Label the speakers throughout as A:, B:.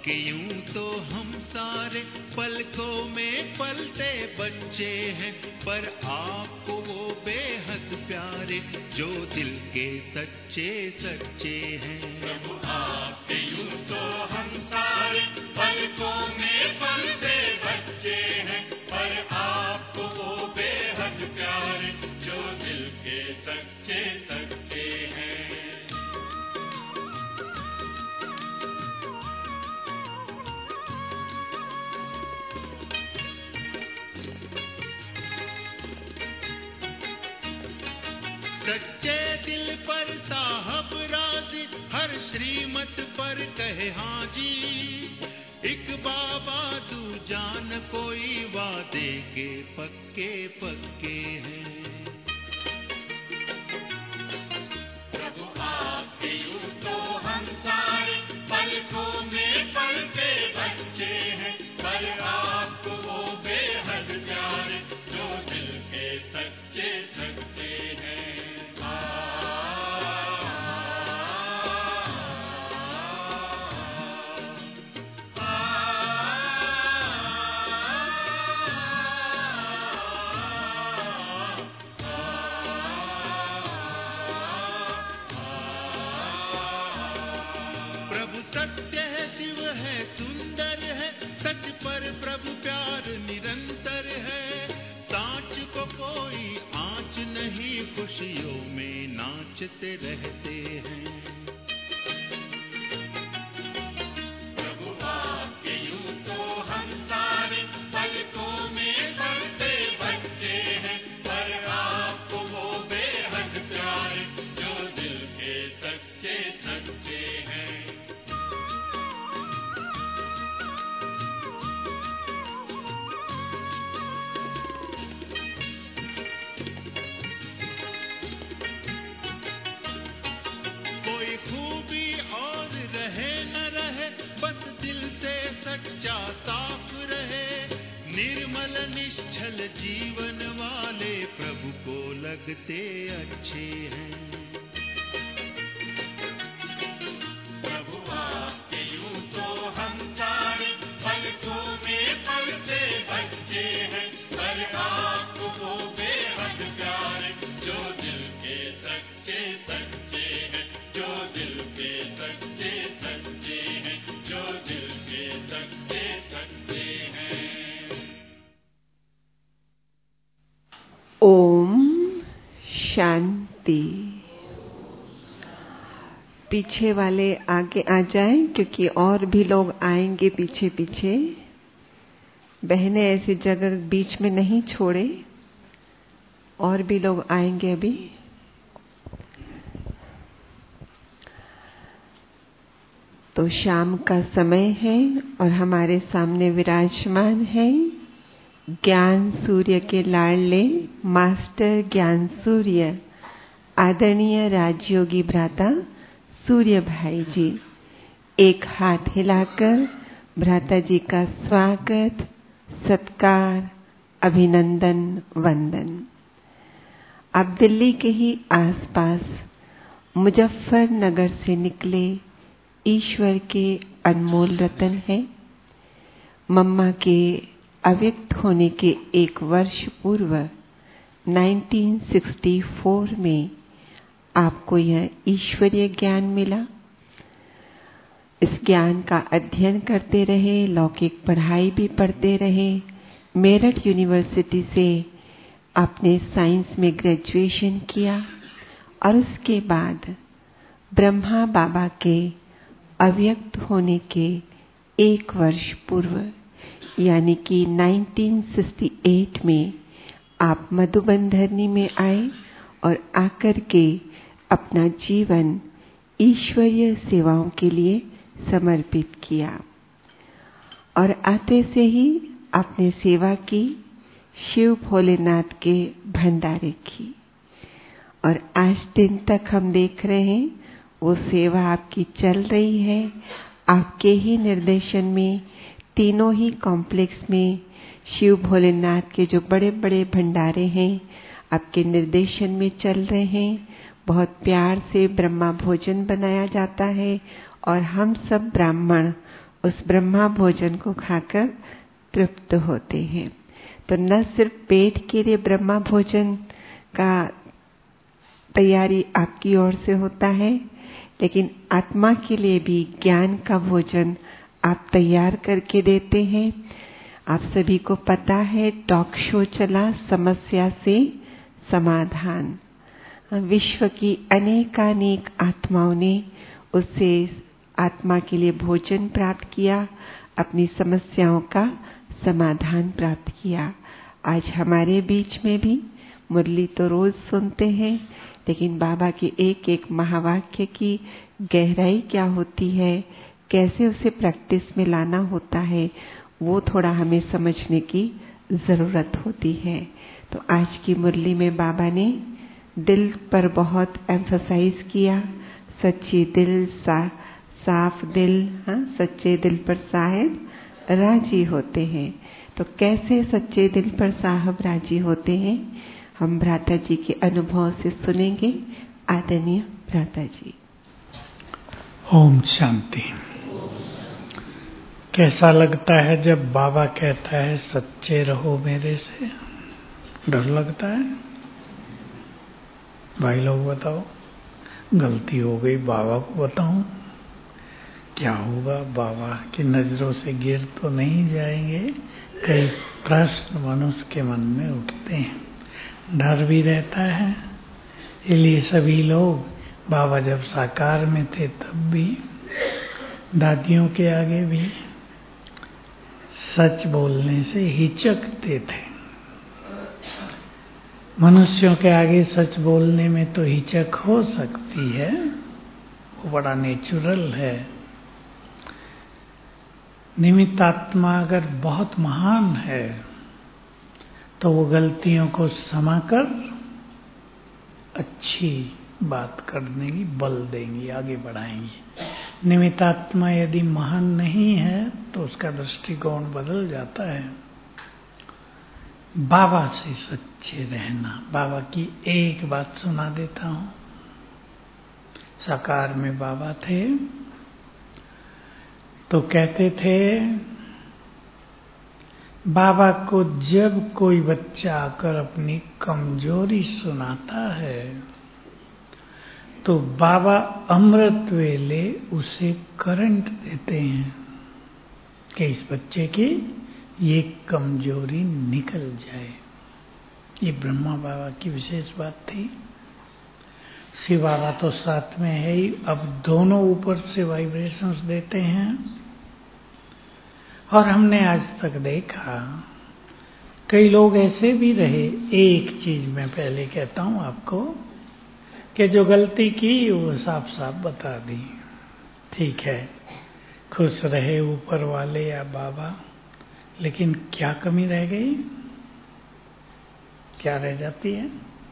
A: कि यूं तो हम सारे पलकों में पलते बच्चे हैं, पर आपको वो बेहद प्यारे जो दिल के सच्चे सच्चे हैं।
B: प्रभु आपके यूं तो हम सारे पलकों में पलते बच्चे हैं, पर आपको वो बेहद प्यारे जो दिल के सच्चे सच्चे हैं।
A: सच्चे दिल पर साहब राजी, हर श्रीमत पर कहे हाँ जी। एक बाबा तू जान कोई वादे के पक्के पक्के हैं।
B: प्रभु आपके यूं तो हम सारे पलकों में पलते बच्चे हैं, पर आपको वो बेहद प्यारे जो दिल के सच्चे सच्चे हैं।
A: प्रभु सत्य है, शिव है, सुंदर है, सच पर प्रभु प्यार निरंतर है। सांच को कोई आँच नहीं, खुशियों में नाचते रहते हैं।
B: प्रभु आपके यूं तो हम सारे पलकों में पलते बच्चे हैं, पर आपको वो बेहद प्यारे जो दिल के सच्चे सच्चे हैं।
A: कोई खूबी और रहे न रहे, बस दिल से सच्चा साफ रहे। निर्मल निश्चल जीवन वाले प्रभु को लगते अच्छे हैं।
B: प्रभु आपके यूं तो हम सारे पलकों में पलते बच्चे हैं, पर आपको वो बेहद प्यारे जो दिल के सच्चे सच्चे हैं, जो दिल के सच्चे सच्चे हैं, जो दिल के सच्चे सच्चे हैं।
C: ओम शांति। पीछे वाले आगे आ जाएं, क्योंकि और भी लोग आएंगे पीछे पीछे। बहनें ऐसी जगह बीच में नहीं छोड़े, और भी लोग आएंगे अभी। तो शाम का समय है और हमारे सामने विराजमान है ज्ञान सूर्य के लाडले मास्टर ज्ञान सूर्य आदरणीय राजयोगी भ्राता सूर्य भाई जी। एक हाथ हिलाकर भ्राता जी का स्वागत, सत्कार, अभिनंदन, वंदन। आप दिल्ली के ही आसपास मुजफ्फरनगर से निकले ईश्वर के अनमोल रतन हैं। मम्मा के अव्यक्त होने के 1 वर्ष पूर्व 1964 में आपको यह ईश्वरीय ज्ञान मिला। इस ज्ञान का अध्ययन करते रहे, लौकिक पढ़ाई भी पढ़ते रहे। मेरठ यूनिवर्सिटी से आपने साइंस में ग्रेजुएशन किया और उसके बाद ब्रह्मा बाबा के अव्यक्त होने के 1 वर्ष पूर्व यानी कि 1968 में आप मधुबन धरनी में आए और आकर के अपना जीवन ईश्वरीय सेवाओं के लिए समर्पित किया। और आते से ही आपने सेवा की, शिव भोलेनाथ के भंडारे की। और आज दिन तक हम देख रहे हैं वो सेवा आपकी चल रही है। आपके ही निर्देशन में तीनों ही कॉम्प्लेक्स में शिव भोलेनाथ के जो बड़े बड़े भंडारे हैं आपके निर्देशन में चल रहे हैं। बहुत प्यार से ब्रह्मा भोजन बनाया जाता है और हम सब ब्राह्मण उस ब्रह्मा भोजन को खाकर तृप्त होते हैं। तो न सिर्फ पेट के लिए ब्रह्मा भोजन का तैयारी आपकी ओर से होता है, लेकिन आत्मा के लिए भी ज्ञान का भोजन आप तैयार करके देते हैं। आप सभी को पता है टॉक शो चला समस्या से समाधान। विश्व की अनेकानेक आत्माओं ने उससे आत्मा के लिए भोजन प्राप्त किया, अपनी समस्याओं का समाधान प्राप्त किया। आज हमारे बीच में भी मुरली तो रोज सुनते हैं, लेकिन बाबा के एक एक महावाक्य की गहराई क्या होती है, कैसे उसे प्रैक्टिस में लाना होता है, वो थोड़ा हमें समझने की जरूरत होती है। तो आज की मुरली में बाबा ने दिल पर बहुत एम्फसाइज किया। सच्चे दिल साफ दिल, सच्चे दिल पर साहब राजी होते हैं। तो कैसे सच्चे दिल पर साहब राजी होते हैं, हम भ्राता जी के अनुभव से सुनेंगे। आदरणीय भ्राता जी।
D: ओम शांति। कैसा लगता है जब बाबा कहता है सच्चे रहो मेरे से? डर लगता है? भाई लोग बताओ, गलती हो गई बाबा को बताऊं, क्या होगा, बाबा की नजरों से गिर तो नहीं जाएंगे? कई प्रश्न मनुष्य के मन में उठते हैं, डर भी रहता है। इसलिए सभी लोग बाबा जब साकार में थे तब भी दादियों के आगे भी सच बोलने से हिचकते थे। मनुष्यों के आगे सच बोलने में तो हिचक हो सकती है, वो बड़ा नेचुरल है। निमित्त आत्मा अगर बहुत महान है तो वो गलतियों को समाकर अच्छी बात करने की बल देंगी, आगे बढ़ाएंगी। निमित्त आत्मा यदि महान नहीं है तो उसका दृष्टिकोण बदल जाता है। बाबा से सच्चे रहना। बाबा की एक बात सुना देता हूं। साकार में बाबा थे तो कहते थे, बाबा को जब कोई बच्चा आकर अपनी कमजोरी सुनाता है तो बाबा अमृत वेले उसे करंट देते हैं कि इस बच्चे की ये कमजोरी निकल जाए। ये ब्रह्मा बाबा की विशेष बात थी। शिव बाबा तो साथ में है ही, अब दोनों ऊपर से वाइब्रेशंस देते हैं। और हमने आज तक देखा कई लोग ऐसे भी रहे। एक चीज मैं पहले कहता हूं आपको कि जो गलती की वो साफ साफ बता दी, ठीक है, खुश रहे ऊपर वाले या बाबा, लेकिन क्या कमी रह गई? क्या रह जाती है?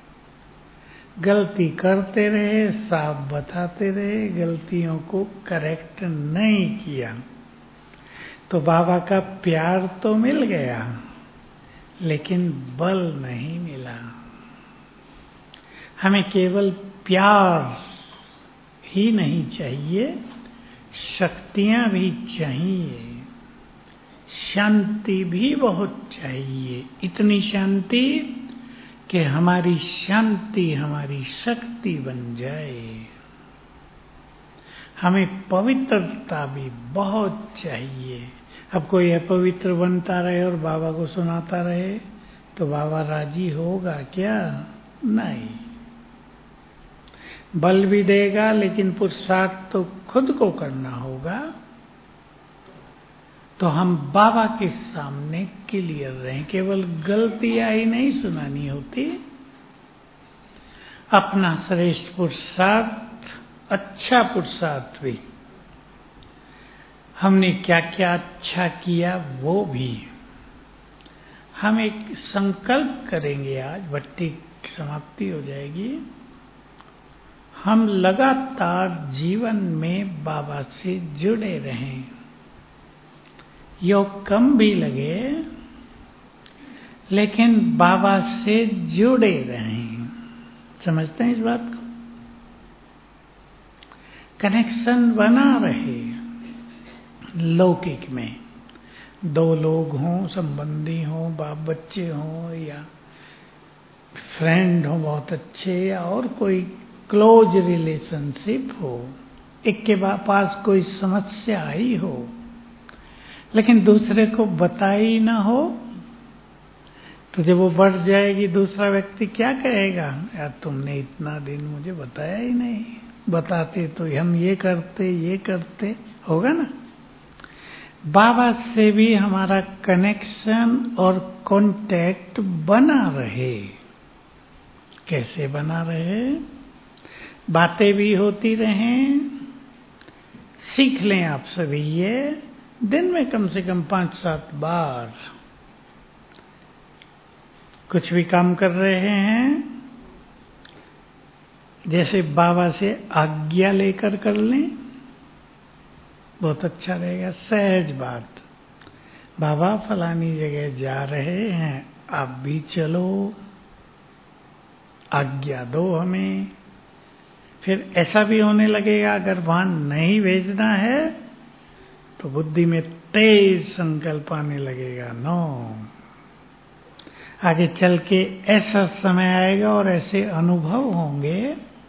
D: गलती करते रहे, साफ बताते रहे, गलतियों को करेक्ट नहीं किया तो बाबा का प्यार तो मिल गया लेकिन बल नहीं मिला। हमें केवल प्यार ही नहीं चाहिए, शक्तियां भी चाहिए, शांति भी बहुत चाहिए। इतनी शांति कि हमारी शांति हमारी शक्ति बन जाए। हमें पवित्रता भी बहुत चाहिए। अब कोई अपवित्र बनता रहे और बाबा को सुनाता रहे तो बाबा राजी होगा क्या? नहीं। बल भी देगा लेकिन पुरुषार्थ तो खुद को करना होगा। तो हम बाबा के सामने क्लियर रहें। केवल गलतियां ही नहीं सुनानी होती, अपना श्रेष्ठ पुरुषार्थ, अच्छा पुरुषार्थ भी, हमने क्या क्या अच्छा किया वो भी। हम एक संकल्प करेंगे, आज भट्टी की समाप्ति हो जाएगी। हम लगातार जीवन में बाबा से जुड़े रहें। योग कम भी लगे लेकिन बाबा से जुड़े रहें। समझते हैं इस बात को? कनेक्शन बना रहे। लौकिक में दो लोग हों, संबंधी हों, बाप बच्चे हों या फ्रेंड हो बहुत अच्छे, या और कोई क्लोज रिलेशनशिप हो, एक के पास कोई समस्या आई हो लेकिन दूसरे को बताई ना हो, तो जब वो बढ़ जाएगी दूसरा व्यक्ति क्या कहेगा, यार तुमने इतना दिन मुझे बताया ही नहीं, बताते तो हम ये करते, होगा ना। बाबा से भी हमारा कनेक्शन और कांटेक्ट बना रहे। कैसे बना रहे? बातें भी होती रहें। सीख लें आप सभी ये, दिन में कम से कम 5-7 बार कुछ भी काम कर रहे हैं, जैसे बाबा से आज्ञा लेकर कर लें, बहुत अच्छा रहेगा। सहज बात, बाबा फलानी जगह जा रहे हैं, आप भी चलो, आज्ञा दो हमें। फिर ऐसा भी होने लगेगा, अगर वहां नहीं भेजना है तो बुद्धि में तेज संकल्प आने लगेगा, नो, आगे चल के ऐसा समय आएगा और ऐसे अनुभव होंगे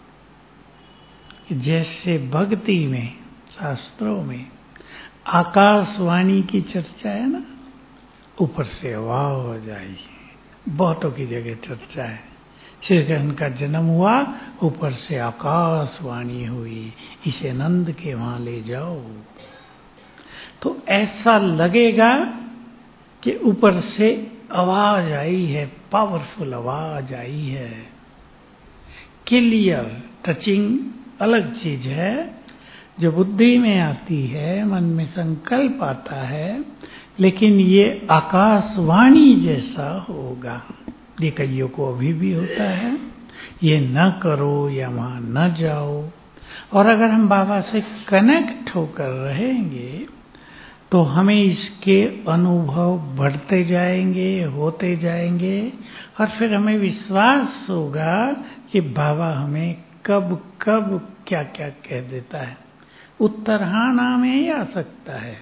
D: जैसे भक्ति में, शास्त्रों में आकाशवाणी की चर्चा है ना, ऊपर से वाह हो जाएगी। बहुतों की जगह चर्चा है, श्री कृष्ण का जन्म हुआ, ऊपर से आकाशवाणी हुई, इसे नंद के वहां ले जाओ, तो ऐसा लगेगा कि ऊपर से आवाज आई है, पावरफुल आवाज आई है। क्लियर टचिंग अलग चीज है, जो बुद्धि में आती है, मन में संकल्प आता है, लेकिन ये आकाशवाणी जैसा होगा। ये कईयों को अभी भी होता है, ये न करो या वहां न जाओ। और अगर हम बाबा से कनेक्ट होकर रहेंगे तो हमें इसके अनुभव बढ़ते जाएंगे, होते जाएंगे, और फिर हमें विश्वास होगा कि बाबा हमें कब कब क्या क्या कह देता है। उत्तर हाँ ना में ही आ सकता है,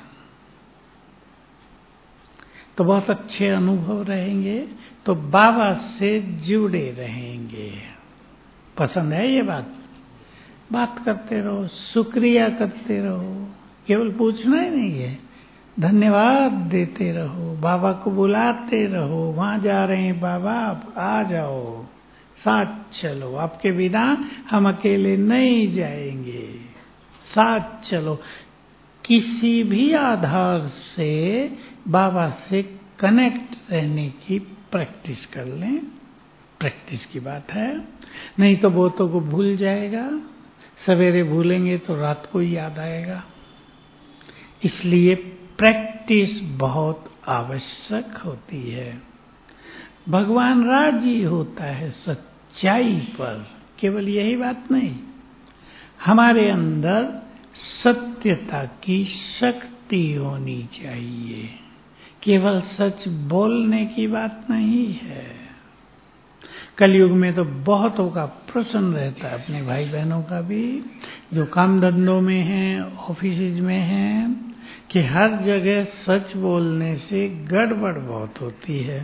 D: तो बहुत अच्छे अनुभव रहेंगे, तो बाबा से जुड़े रहेंगे। पसंद है ये बात करते रहो, शुक्रिया करते रहो, केवल पूछना ही नहीं है, धन्यवाद देते रहो, बाबा को बुलाते रहो, वहां जा रहे हैं बाबा आप आ जाओ, साथ चलो, आपके बिना हम अकेले नहीं जाएंगे, साथ चलो। किसी भी आधार से बाबा से कनेक्ट रहने की प्रैक्टिस कर लें, प्रैक्टिस की बात है, नहीं तो बहुतों को भूल जाएगा, सवेरे भूलेंगे तो रात को ही याद आएगा। इसलिए प्रैक्टिस बहुत आवश्यक होती है। भगवान राजी होता है सच्चाई पर, केवल यही बात नहीं, हमारे अंदर सत्यता की शक्ति होनी चाहिए, केवल सच बोलने की बात नहीं है। कलयुग में तो बहुतों का प्रश्न रहता है, अपने भाई बहनों का भी, जो काम धंधों में हैं, ऑफिस में हैं, कि हर जगह सच बोलने से गड़बड़ बहुत होती है।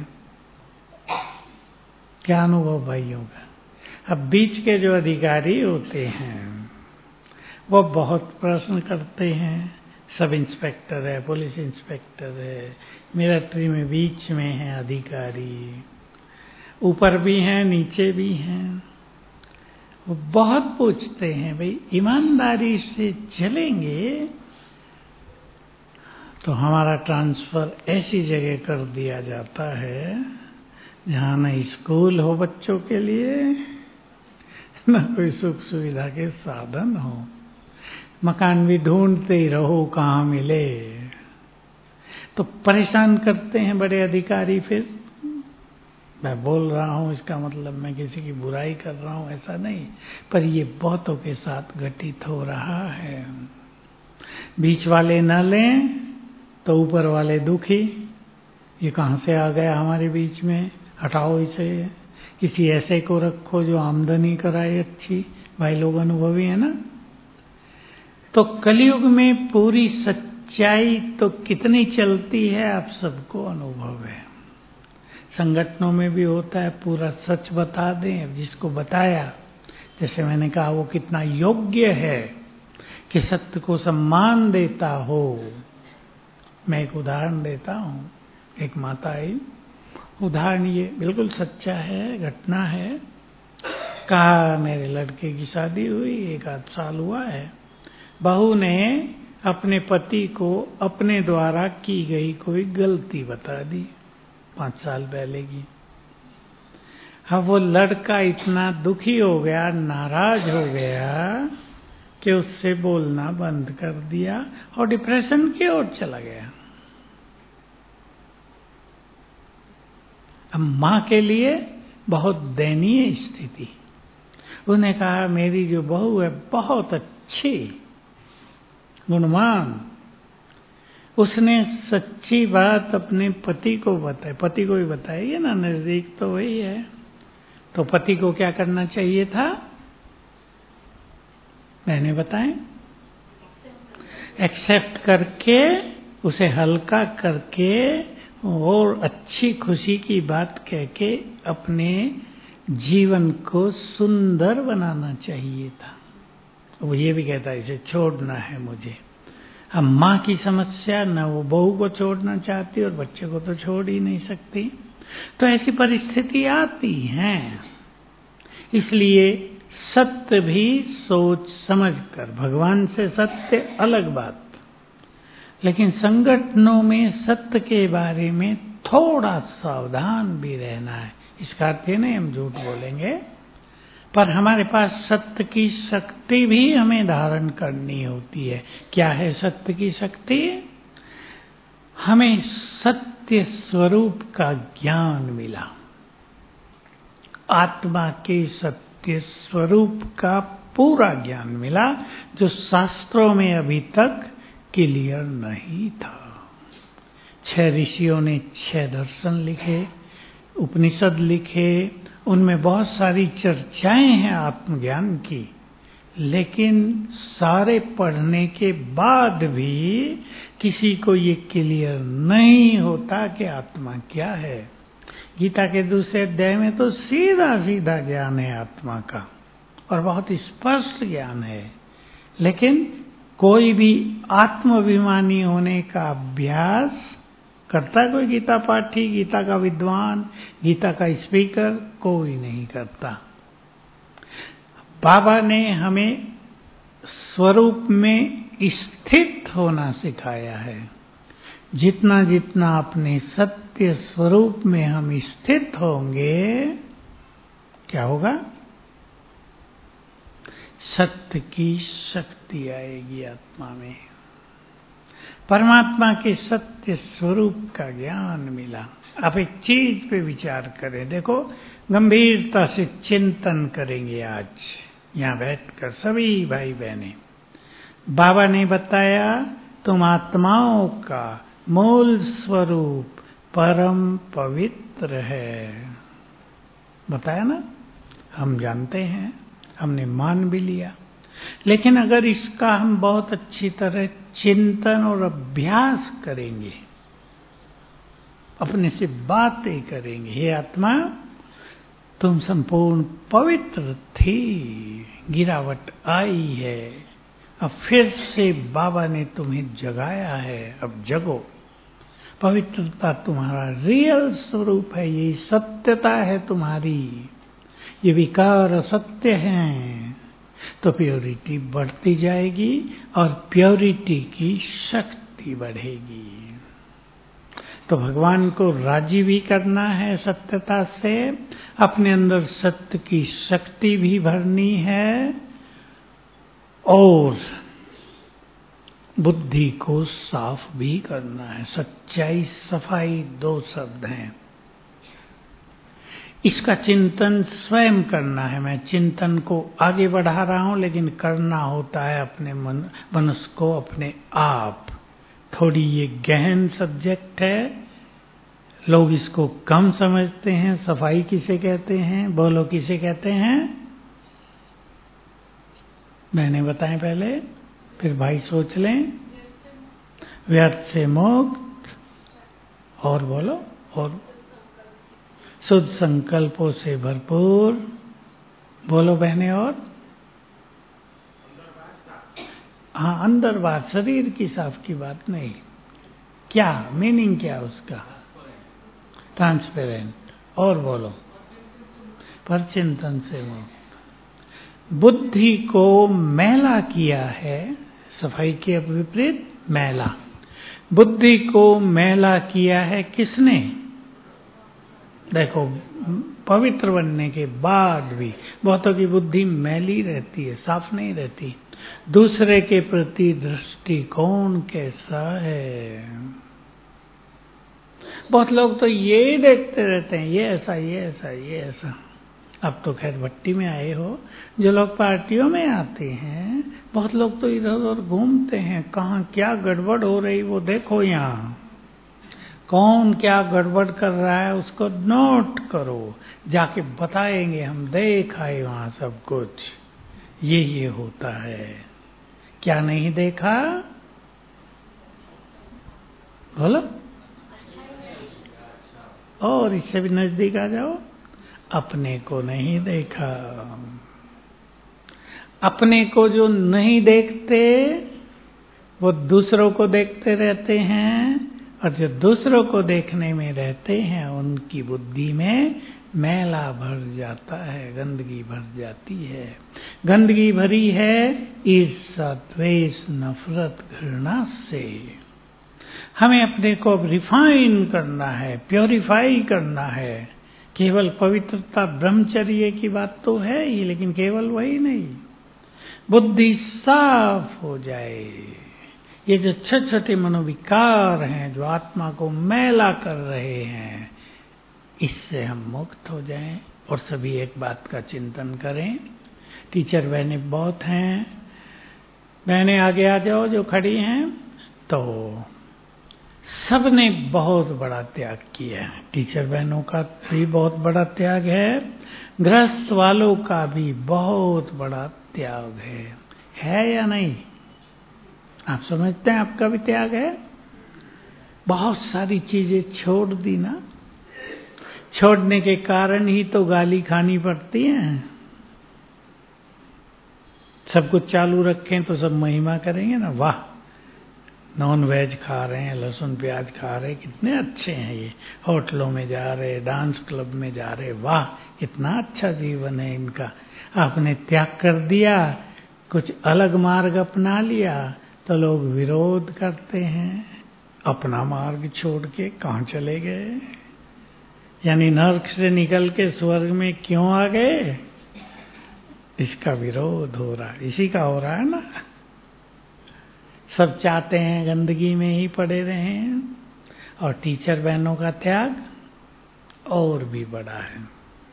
D: क्या अनुभव भाइयों का? अब बीच के जो अधिकारी होते हैं वो बहुत प्रश्न करते हैं, सब इंस्पेक्टर है, पुलिस इंस्पेक्टर है, मिलिट्री में बीच में है अधिकारी, ऊपर भी हैं नीचे भी हैं, वो बहुत पूछते हैं। भाई ईमानदारी से चलेंगे तो हमारा ट्रांसफर ऐसी जगह कर दिया जाता है जहाँ न स्कूल हो बच्चों के लिए, न कोई सुख सुविधा के साधन हो, मकान भी ढूंढते ही रहो कहाँ मिले, तो परेशान करते हैं बड़े अधिकारी। फिर मैं बोल रहा हूँ इसका मतलब मैं किसी की बुराई कर रहा हूँ ऐसा नहीं, पर ये बहुतों के साथ घटित हो रहा है। बीच वाले न लें तो ऊपर वाले दुखी, ये कहाँ से आ गया हमारे बीच में, हटाओ इसे, किसी ऐसे को रखो जो आमदनी कराए अच्छी। भाई लोग अनुभवी है ना। तो कलयुग में पूरी सच्चाई तो कितनी चलती है आप सबको अनुभव है। संगठनों में भी होता है, पूरा सच बता दें, जिसको बताया, जैसे मैंने कहा, वो कितना योग्य है कि सत्य को सम्मान देता हो। मैं एक उदाहरण देता हूँ। एक माता आई, उदाहरण ये बिल्कुल सच्चा है, घटना है। कहा मेरे लड़के की शादी हुई, 1 आध साल हुआ है। बहू ने अपने पति को अपने द्वारा की गई कोई गलती बता दी 5 साल पहले की। अब वो लड़का इतना दुखी हो गया, नाराज हो गया कि उससे बोलना बंद कर दिया और डिप्रेशन की ओर चला गया। अब माँ के लिए बहुत दयनीय स्थिति। उन्हें कहा मेरी जो बहू है बहुत अच्छी, गुणवान, उसने सच्ची बात अपने पति को बताई। पति को भी बताइए ना, नजदीक तो वही है। तो पति को क्या करना चाहिए था? मैंने बताएं, एक्सेप्ट करके, उसे हल्का करके और अच्छी खुशी की बात कह के अपने जीवन को सुंदर बनाना चाहिए था। वो ये भी कहता है इसे छोड़ना है मुझे। अब माँ की समस्या, न वो बहू को छोड़ना चाहती और बच्चे को तो छोड़ ही नहीं सकती। तो ऐसी परिस्थिति आती है। इसलिए सत्य भी सोच समझ कर, भगवान से सत्य अलग बात, लेकिन संगठनों में सत्य के बारे में थोड़ा सावधान भी रहना है। इसका अर्थ ये नहीं हम झूठ बोलेंगे, पर हमारे पास सत्य की शक्ति भी हमें धारण करनी होती है। क्या है सत्य की शक्ति? हमें सत्य स्वरूप का ज्ञान मिला, आत्मा के सत्य स्वरूप का पूरा ज्ञान मिला, जो शास्त्रों में अभी तक क्लियर नहीं था। 6 ऋषियों ने 6 दर्शन लिखे, उपनिषद लिखे, उनमें बहुत सारी चर्चाएं हैं आत्मज्ञान की, लेकिन सारे पढ़ने के बाद भी किसी को ये क्लियर नहीं होता कि आत्मा क्या है। गीता के दूसरे अध्याय में तो सीधा सीधा ज्ञान है आत्मा का और बहुत स्पष्ट ज्ञान है, लेकिन कोई भी आत्माभिमानी होने का अभ्यास करता कोई गीता पाठी, गीता का विद्वान, गीता का स्पीकर कोई नहीं करता। बाबा ने हमें स्वरूप में स्थित होना सिखाया है। जितना जितना अपने सत्य स्वरूप में हम स्थित होंगे, क्या होगा? सत्य की शक्ति आएगी आत्मा में। परमात्मा के सत्य स्वरूप का ज्ञान मिला। आप एक चीज पे विचार करें, देखो गंभीरता से चिंतन करेंगे आज यहाँ बैठकर सभी भाई बहनें। बाबा ने बताया तुम आत्माओं का मूल स्वरूप परम पवित्र है, बताया ना? हम जानते हैं, हमने मान भी लिया, लेकिन अगर इसका हम बहुत अच्छी तरह चिंतन और अभ्यास करेंगे, अपने से बातें करेंगे, हे आत्मा तुम संपूर्ण पवित्र थी, गिरावट आई है, अब फिर से बाबा ने तुम्हें जगाया है, अब जगो। पवित्रता तुम्हारा रियल स्वरूप है, ये सत्यता है तुम्हारी, ये विकार असत्य हैं। तो प्योरिटी बढ़ती जाएगी और प्योरिटी की शक्ति बढ़ेगी। तो भगवान को राजी भी करना है सत्यता से, अपने अंदर सत्य की शक्ति भी भरनी है और बुद्धि को साफ भी करना है। सच्चाई सफाई 2 शब्द हैं। इसका चिंतन स्वयं करना है। मैं चिंतन को आगे बढ़ा रहा हूं, लेकिन करना होता है अपने मनुष्य को अपने आप। थोड़ी ये गहन सब्जेक्ट है, लोग इसको कम समझते हैं। सफाई किसे कहते हैं? बोलो किसे कहते हैं? मैंने बताएं पहले, फिर भाई सोच लें। व्यर्थ से मुक्त, और बोलो, और शुद्ध संकल्पों से भरपूर, बोलो बहने, और हाँ, अंदर बात, शरीर की साफ की बात नहीं, क्या मीनिंग, क्या उसका, ट्रांसपेरेंट, और बोलो पर चिंतन से मुक्त। बुद्धि को मैला किया है, सफाई के विपरीत मैला, बुद्धि को मैला किया है किसने? देखो, पवित्र बनने के बाद भी बहुतों की बुद्धि मैली रहती है, साफ नहीं रहती। दूसरे के प्रति दृष्टिकोण कैसा है? बहुत लोग तो ये देखते रहते हैं, ये ऐसा, ये ऐसा, ये ऐसा। अब तो खैर भट्टी में आए हो, जो लोग पार्टियों में आते हैं, बहुत लोग तो इधर उधर घूमते हैं, कहाँ क्या गड़बड़ हो रही वो देखो, यहाँ कौन क्या गड़बड़ कर रहा है उसको नोट करो, जाके बताएंगे हम देख आए वहां सब कुछ, ये होता है। क्या नहीं देखा? बोलो, और इससे भी नजदीक आ जाओ, अपने को नहीं देखा। अपने को जो नहीं देखते वो दूसरों को देखते रहते हैं, और जो दूसरों को देखने में रहते हैं उनकी बुद्धि में मैला भर जाता है, गंदगी भर जाती है। गंदगी भरी है ईर्ष्या, द्वेष, नफरत, घृणा से। हमें अपने को अब रिफाइन करना है, प्योरीफाई करना है। केवल पवित्रता ब्रह्मचर्य की बात तो है ही, लेकिन केवल वही नहीं, बुद्धि साफ हो जाए। ये जो छोटे छोटे मनोविकार हैं जो आत्मा को मैला कर रहे हैं, इससे हम मुक्त हो जाएं। और सभी एक बात का चिंतन करें। टीचर बहनें बहुत हैं, बहनें आगे आ जाओ जो खड़ी हैं। तो सबने बहुत बड़ा त्याग किया है, टीचर बहनों का भी बहुत बड़ा त्याग है, गृहस्थ वालों का भी बहुत बड़ा त्याग है या नहीं? आप समझते हैं आपका भी त्याग है? बहुत सारी चीजें छोड़ दी ना, छोड़ने के कारण ही तो गाली खानी पड़ती है। सब कुछ चालू रखें तो सब महिमा करेंगे ना, वाह नॉन वेज खा रहे हैं, लहसुन प्याज खा रहे हैं, कितने अच्छे हैं ये, होटलों में जा रहे, डांस क्लब में जा रहे, वाह कितना अच्छा जीवन है इनका। आपने त्याग कर दिया, कुछ अलग मार्ग अपना लिया तो लोग विरोध करते हैं। अपना मार्ग छोड़ के कहाँ चले गए? यानी नरक से निकल के स्वर्ग में क्यों आ गए? इसका विरोध हो रहा है, इसी का हो रहा है ना। सब चाहते हैं गंदगी में ही पड़े रहें, और टीचर बहनों का त्याग और भी बड़ा है।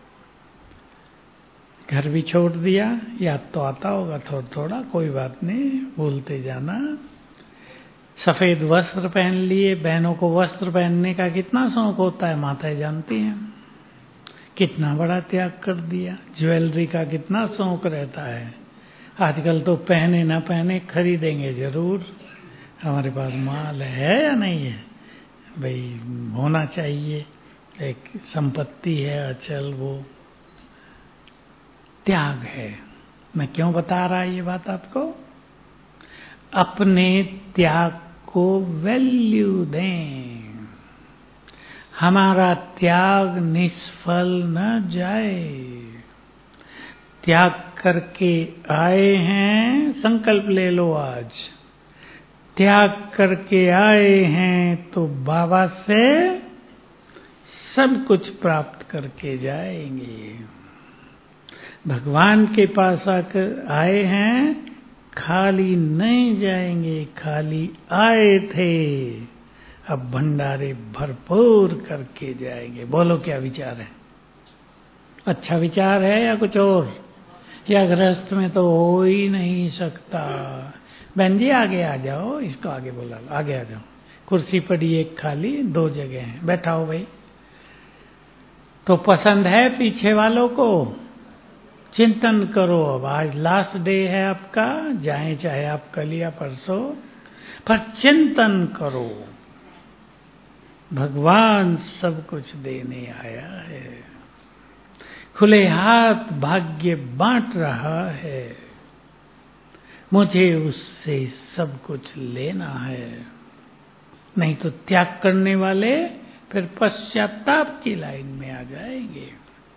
D: घर भी छोड़ दिया, याद तो आता होगा थोड़ा थोड़ा, कोई बात नहीं, भूलते जाना। सफेद वस्त्र पहन लिए, बहनों को वस्त्र पहनने का कितना शौक होता है, माताएं जानती हैं। कितना बड़ा त्याग कर दिया। ज्वेलरी का कितना शौक रहता है, आजकल तो पहने ना पहने खरीदेंगे जरूर। हमारे पास माल है या नहीं है भाई, होना चाहिए, एक संपत्ति है अचल, वो त्याग है। मैं क्यों बता रहा ये बात आपको? अपने त्याग को वैल्यू दें, हमारा त्याग निष्फल न जाए। त्याग करके आए हैं, संकल्प ले लो आज, त्याग करके आए हैं तो बाबा से सब कुछ प्राप्त करके जाएंगे। भगवान के पास आकर आए हैं, खाली नहीं जाएंगे, खाली आए थे, अब भंडारे भरपूर करके जाएंगे। बोलो क्या विचार है? अच्छा विचार है या कुछ और? या गृहस्थ में तो हो ही नहीं सकता? बहन जी आगे आ जाओ, इसको आगे बोला, आगे आ जाओ, कुर्सी पड़ी एक खाली, 2 जगह हैं, बैठाओ भाई। तो पसंद है पीछे वालों को? चिंतन करो, अब आज लास्ट डे है आपका, जाए चाहे आप कल या परसों, पर चिंतन करो, भगवान सब कुछ देने आया है, खुले हाथ भाग्य बांट रहा है, मुझे उससे सब कुछ लेना है। नहीं तो त्याग करने वाले फिर पश्चाताप की लाइन में आ जाएंगे।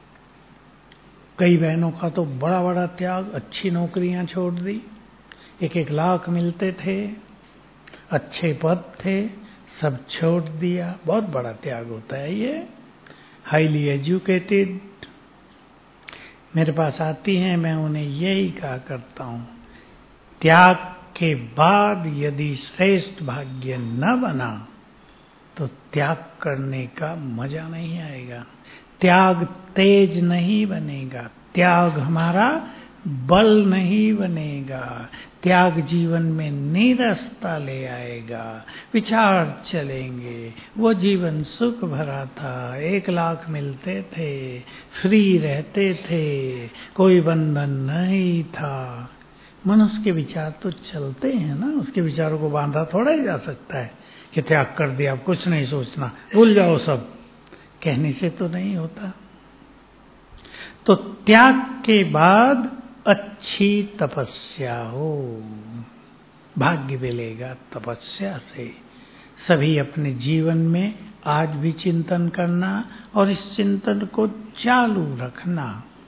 D: कई बहनों का तो बड़ा बड़ा त्याग, अच्छी नौकरियां छोड़ दी, 1-1 लाख मिलते थे, अच्छे पद थे, सब छोड़ दिया। बहुत बड़ा त्याग होता है ये। हाईली एजुकेटेड मेरे पास आती हैं, मैं उन्हें यही कहा करता हूं, त्याग के बाद यदि श्रेष्ठ भाग्य न बना तो त्याग करने का मजा नहीं आएगा, त्याग तेज नहीं बनेगा, त्याग हमारा बल नहीं बनेगा, त्याग जीवन में नीरसता ले आएगा, विचार चलेंगे। वो जीवन सुख भरा था, 1 लाख मिलते थे, फ्री रहते थे, कोई बंधन नहीं था। मनुष्य के विचार तो चलते हैं ना, उसके विचारों को बांधा थोड़ा ही जा सकता है कि त्याग कर दिया, अब कुछ नहीं सोचना, भूल जाओ सब, कहने से तो नहीं होता। तो त्याग के बाद अच्छी तपस्या हो, भाग्य मिलेगा तपस्या से। सभी अपने जीवन में आज भी चिंतन करना और इस चिंतन को चालू रखना।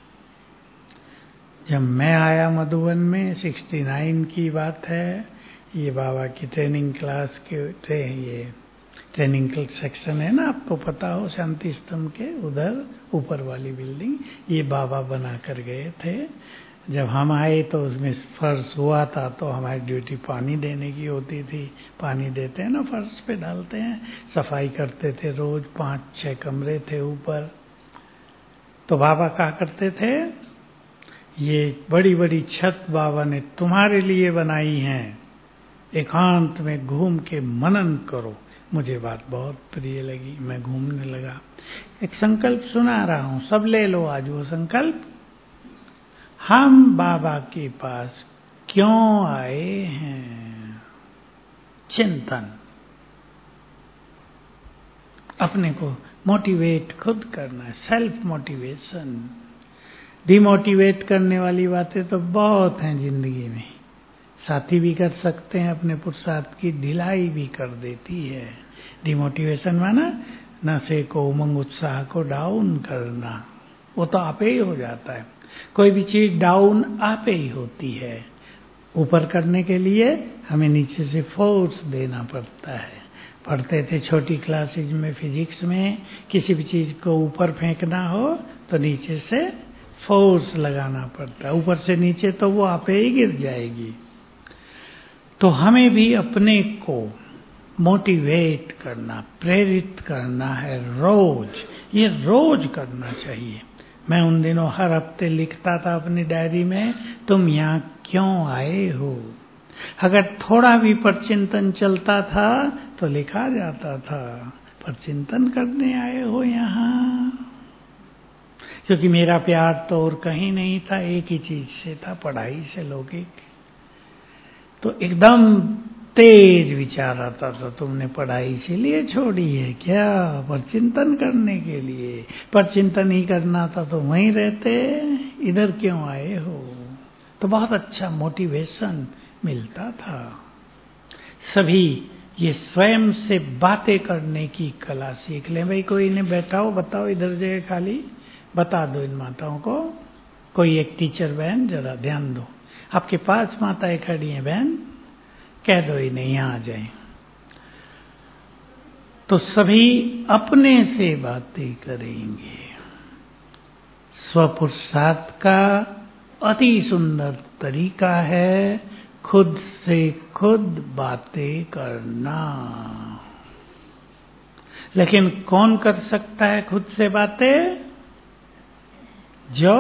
D: जब मैं आया मधुबन में 69 की बात है, ये बाबा की ट्रेनिंग क्लास के थे, ये ट्रेनिंग सेक्शन है ना, आपको पता हो, शांति स्तंभ के उधर ऊपर वाली बिल्डिंग, ये बाबा बना कर गए थे। जब हम आए तो उसमें फर्श हुआ था, तो हमारी ड्यूटी पानी देने की होती थी। पानी देते हैं ना, फर्श पे डालते हैं, सफाई करते थे रोज। 5-6 कमरे थे ऊपर। तो बाबा कहा करते थे, ये बड़ी बड़ी छत बाबा ने तुम्हारे लिए बनाई है, एकांत में घूम के मनन करो। मुझे बात बहुत प्रिय लगी, मैं घूमने लगा। एक संकल्प सुना रहा हूं, सब ले लो आज वो संकल्प। हम बाबा के पास क्यों आए हैं? चिंतन, अपने को मोटिवेट खुद करना है, सेल्फ मोटिवेशन। डिमोटिवेट करने वाली बातें तो बहुत हैं जिंदगी में, साथी भी कर सकते हैं, अपने पुरुषार्थ की ढिलाई भी कर देती है। डिमोटिवेशन माना नशे को, उमंग उत्साह को डाउन करना, वो तो आपे ही हो जाता है। कोई भी चीज डाउन आपे ही होती है। ऊपर करने के लिए हमें नीचे से फोर्स देना पड़ता है। पढ़ते थे छोटी क्लासेज में फिजिक्स में, किसी भी चीज को ऊपर फेंकना हो तो नीचे से फोर्स लगाना पड़ता है, ऊपर से नीचे तो वो आपे ही गिर जाएगी। तो हमें भी अपने को मोटिवेट करना, प्रेरित करना है रोज। ये रोज करना चाहिए। मैं उन दिनों हर हफ्ते लिखता था अपनी डायरी में, तुम यहाँ क्यों आए हो। अगर थोड़ा भी परचिंतन चलता था तो लिखा जाता था, परचिंतन करने आए हो यहाँ। क्योंकि मेरा प्यार तो और कहीं नहीं था, एक ही चीज से था, पढ़ाई से, लौकिक। तो एकदम तेज विचार आता था, तुमने पढ़ाई इसीलिए छोड़ी है क्या? परचिंतन करने के लिए। परचिंतन ही करना था तो वहीं रहते, इधर क्यों आए हो? तो बहुत अच्छा मोटिवेशन मिलता था। सभी ये स्वयं से बातें करने की कला सीख लें। भाई कोई इन्हें बैठाओ, बताओ, इधर जगह खाली, बता दो इन माताओं को। कोई एक टीचर बहन जरा ध्यान दो, आपके पास माताएं खड़ी हैं बहन, कह दो इन्हें यहाँ आ जाए। तो सभी अपने से बातें करेंगे। स्वपुरुषार्थ का अति सुंदर तरीका है खुद से खुद बातें करना। लेकिन कौन कर सकता है खुद से बातें? जो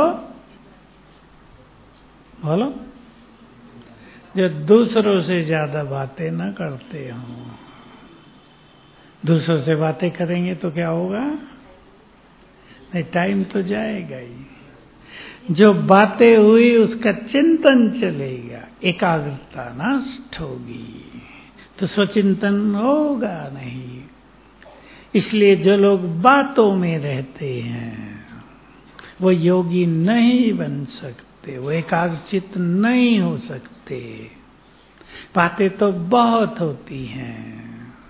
D: बोलो, जो दूसरों से ज्यादा बातें न करते हों। दूसरों से बातें करेंगे तो क्या होगा? नहीं, टाइम तो जाएगा ही। जो बातें हुई उसका चिंतन चलेगा, एकाग्रता नष्ट होगी, तो स्वचिंतन होगा नहीं। इसलिए जो लोग बातों में रहते हैं वो योगी नहीं बन सकते, वो एकाग्रचित्त नहीं हो सकते। बातें तो बहुत होती हैं।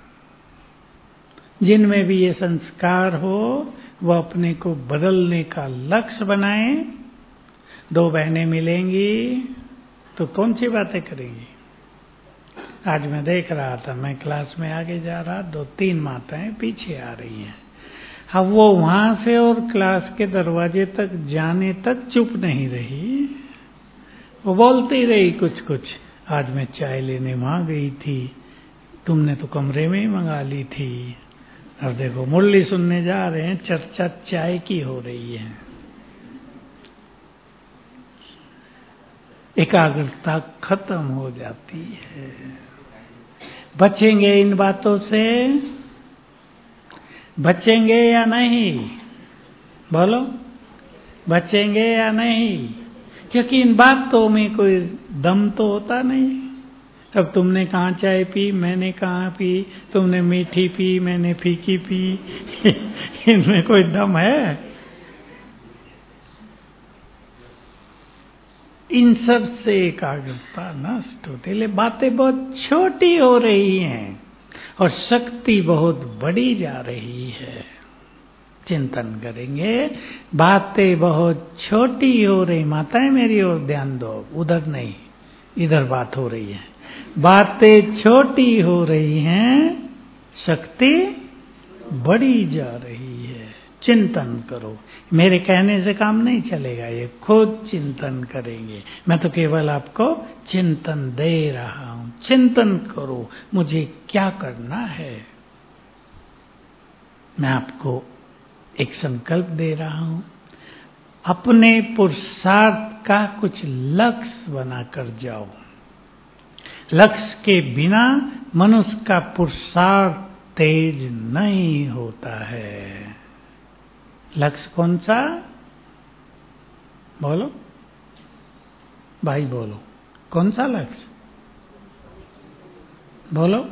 D: जिनमें भी ये संस्कार हो वो अपने को बदलने का लक्ष्य बनाएं। दो बहनें मिलेंगी तो कौन सी बातें करेंगी? आज मैं देख रहा था, मैं क्लास में आगे जा रहा, 2-3 माताएं पीछे आ रही हैं। अब वो वहां से और क्लास के दरवाजे तक जाने तक चुप नहीं रही, वो बोलती रही कुछ कुछ। आज मैं चाय लेने वहां गई थी, तुमने तो कमरे में ही मंगा ली थी। अब देखो मुरली सुनने जा रहे हैं, चर्चा चाय की हो रही है। एकाग्रता खत्म हो जाती है। बचेंगे इन बातों से? बचेंगे या नहीं? बोलो, बचेंगे या नहीं? क्योंकि इन बातों में कोई दम तो होता नहीं। अब तुमने कहाँ चाय पी, मैंने कहाँ पी, तुमने मीठी पी, मैंने फीकी पी, इनमें कोई दम है? इन सब से एकाग्रता नष्ट होती है। बातें बहुत छोटी हो रही हैं और शक्ति बहुत बड़ी जा रही है। चिंतन करेंगे, बातें बहुत छोटी हो रही। माताएं मेरी ओर ध्यान दो, उधर नहीं, इधर बात हो रही है। बातें छोटी हो रही हैं, शक्ति बड़ी जा रही है। चिंतन करो। मेरे कहने से काम नहीं चलेगा, ये खुद चिंतन करेंगे। मैं तो केवल आपको चिंतन दे रहा हूं। चिंतन करो, मुझे क्या करना है। मैं आपको एक संकल्प दे रहा हूं, अपने पुरुषार्थ का कुछ लक्ष्य बनाकर जाओ। लक्ष्य के बिना मनुष्य का पुरुषार्थ तेज नहीं होता है। लक्ष्य कौन सा? बोलो भाई, बोलो कौन सा लक्ष्य? बोलो।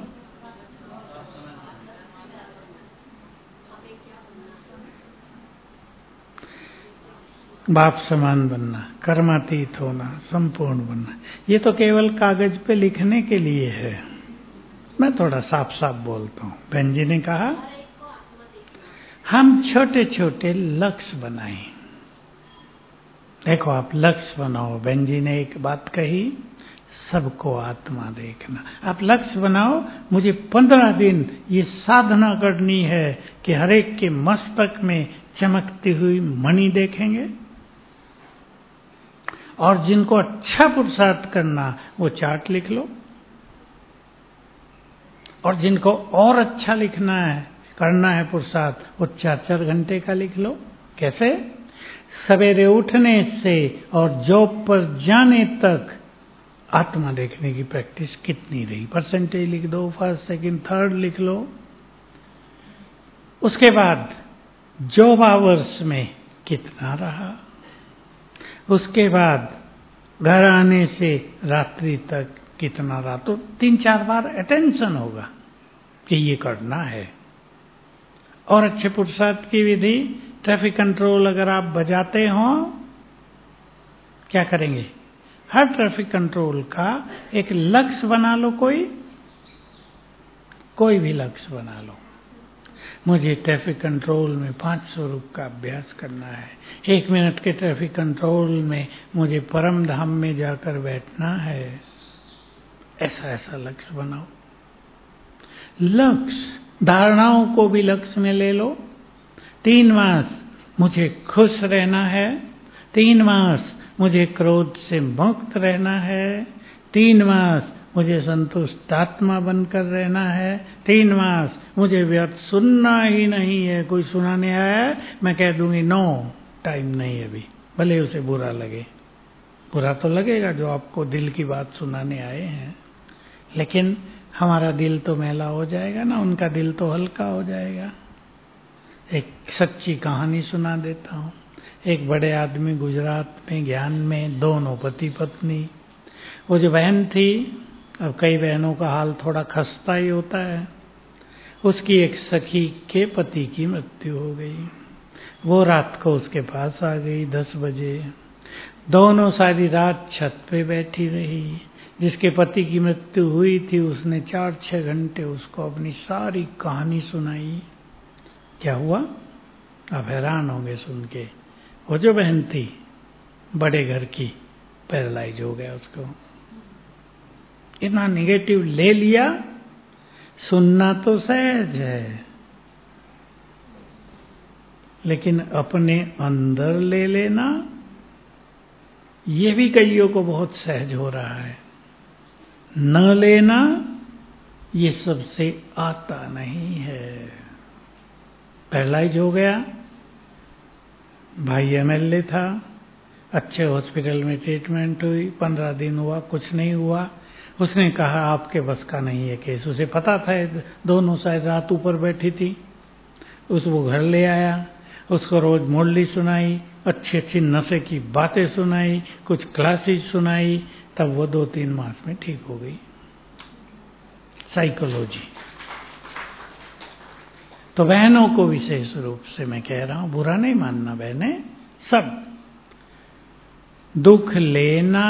D: बाप समान बनना, कर्मातीत होना, संपूर्ण बनना। ये तो केवल कागज पे लिखने के लिए है। मैं थोड़ा साफ साफ बोलता हूँ। बहन जी ने कहा हम छोटे छोटे लक्ष्य बनाएं। देखो, आप लक्ष्य बनाओ। बहन जी ने एक बात कही, सबको आत्मा देखना। आप लक्ष्य बनाओ, मुझे 15 दिन ये साधना करनी है कि हर एक के मस्तक में चमकती हुई मणि देखेंगे। और जिनको अच्छा पुरुषार्थ करना वो चार्ट लिख लो, और जिनको और अच्छा लिखना है, करना है पुरुषार्थ, वो 4-4 घंटे का लिख लो। कैसे? सवेरे उठने से और जॉब पर जाने तक आत्मा देखने की प्रैक्टिस कितनी रही, परसेंटेज लिख दो, फर्स्ट, सेकंड, थर्ड लिख लो। उसके बाद जॉब आवर्स में कितना रहा, उसके बाद घर आने से रात्रि तक कितना रहा। तो 3-4 बार अटेंशन होगा कि ये करना है। और अच्छे पुरुषार्थ की विधि, ट्रैफिक कंट्रोल अगर आप बजाते हो, क्या करेंगे? हर ट्रैफिक कंट्रोल का एक लक्ष्य बना लो। कोई भी लक्ष्य बना लो। मुझे ट्रैफिक कंट्रोल में 500 रुपये का अभ्यास करना है। 1 मिनट के ट्रैफिक कंट्रोल में मुझे परम धाम में जाकर बैठना है। ऐसा लक्ष्य बनाओ। लक्ष्य, धारणाओं को भी लक्ष्य में ले लो। 3 मास मुझे खुश रहना है, 3 मास मुझे क्रोध से मुक्त रहना है, 3 मास मुझे संतुष्ट आत्मा बनकर रहना है, 3 मास मुझे व्यर्थ सुनना ही नहीं है। कोई सुनाने आया है, मैं कह दूंगी नो, टाइम नहीं अभी, भले उसे बुरा लगे। बुरा तो लगेगा जो आपको दिल की बात सुनाने आए हैं, लेकिन हमारा दिल तो मैला हो जाएगा ना, उनका दिल तो हल्का हो जाएगा। एक सच्ची कहानी सुना देता हूँ। एक बड़े आदमी गुजरात में ज्ञान में, दोनों पति पत्नी, वो जो बहन थी अब कई बहनों का हाल थोड़ा खस्ता ही होता है। उसकी एक सखी के पति की मृत्यु हो गई। वो रात को उसके पास आ गई 10 बजे। दोनों सारी रात छत पे बैठी रही। जिसके पति की मृत्यु हुई थी उसने 4-6 घंटे उसको अपनी सारी कहानी सुनाई। क्या हुआ आप हैरान होंगे सुन के। वो जो बहन थी बड़े घर की, पैरालाइज हो गया उसको। इतना निगेटिव ले लिया। सुनना तो सहज है, लेकिन अपने अंदर ले लेना ये भी कईयों को बहुत सहज हो रहा है। न लेना ये सबसे आता नहीं है। पैरालाइज हो गया। भाई एमएलए था, अच्छे हॉस्पिटल में ट्रीटमेंट हुई, 15 दिन हुआ, कुछ नहीं हुआ। उसने कहा आपके बस का नहीं है केस। उसे पता था, दोनों शायद रात ऊपर बैठी थी। उसको घर ले आया, उसको रोज मुरली सुनाई, अच्छी अच्छी नशे की बातें सुनाई, कुछ क्लासेस सुनाई, तब वो 2-3 मास में ठीक हो गई। साइकोलॉजी। तो बहनों को विशेष रूप से मैं कह रहा हूं, बुरा नहीं मानना बहनें, सब दुख लेना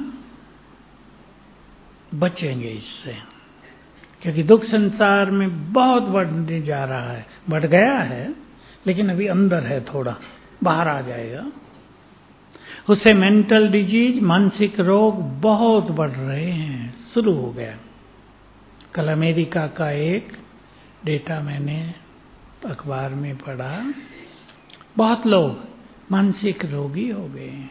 D: बचेंगे इससे, क्योंकि दुख संसार में बहुत बढ़ने जा रहा है। बढ़ गया है लेकिन अभी अंदर है, थोड़ा बाहर आ जाएगा। उससे मेंटल डिजीज, मानसिक रोग बहुत बढ़ रहे हैं, शुरू हो गया। कल अमेरिका का एक डेटा मैंने अखबार में पढ़ा, बहुत लोग मानसिक रोगी हो गए हैं।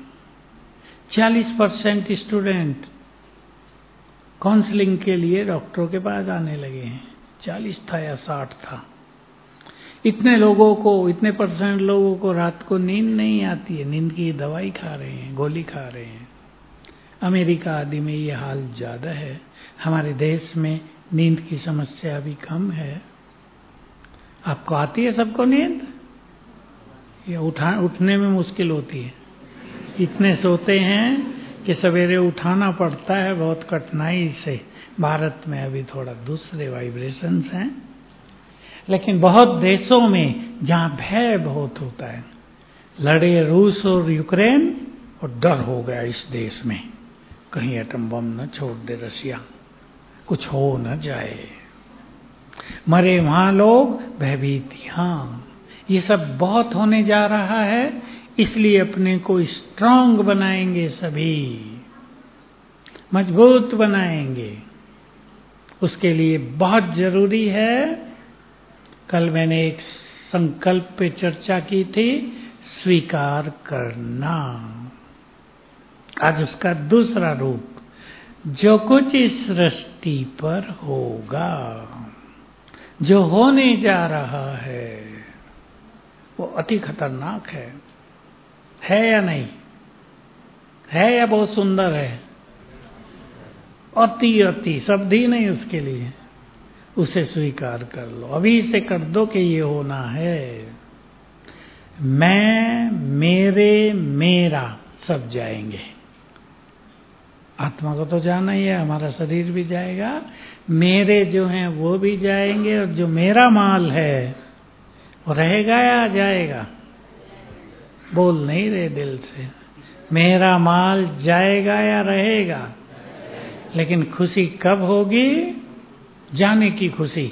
D: 40% स्टूडेंट काउंसलिंग के लिए डॉक्टरों के पास आने लगे हैं। 40 था या 60 था। इतने लोगों को, इतने % लोगों को रात को नींद नहीं आती है, नींद की दवाई खा रहे हैं, गोली खा रहे हैं। अमेरिका आदि में ये हाल ज्यादा है। हमारे देश में नींद की समस्या भी कम है। आपको आती है सबको नींद? ये उठने में मुश्किल होती है। इतने सोते हैं कि सवेरे उठाना पड़ता है बहुत कठिनाई से। भारत में अभी थोड़ा दूसरे वाइब्रेशंस हैं, लेकिन बहुत देशों में जहां भय बहुत होता है, लड़े रूस और यूक्रेन और डर हो गया इस देश में, कहीं एटम बम न छोड़ दे रशिया, कुछ हो न जाए, मरे वहां लोग, भयभीत यहां। ये सब बहुत होने जा रहा है। इसलिए अपने को स्ट्रांग बनाएंगे, सभी मजबूत बनाएंगे। उसके लिए बहुत जरूरी है, कल मैंने एक संकल्प पे चर्चा की थी, स्वीकार करना। आज उसका दूसरा रूप, जो कुछ इस सृष्टि पर होगा, जो होने जा रहा है, वो अति खतरनाक है या नहीं? है या बहुत सुंदर है? अति शब्द ही नहीं उसके लिए। उसे स्वीकार कर लो, अभी से कर दो कि ये होना है। मैं, मेरे, मेरा सब जाएंगे। आत्मा को तो जाना ही है, हमारा शरीर भी जाएगा, मेरे जो हैं वो भी जाएंगे, और जो मेरा माल है वो रहेगा या जाएगा? बोल नहीं रहे दिल से। मेरा माल जाएगा या रहेगा? लेकिन खुशी कब होगी? जाने की खुशी।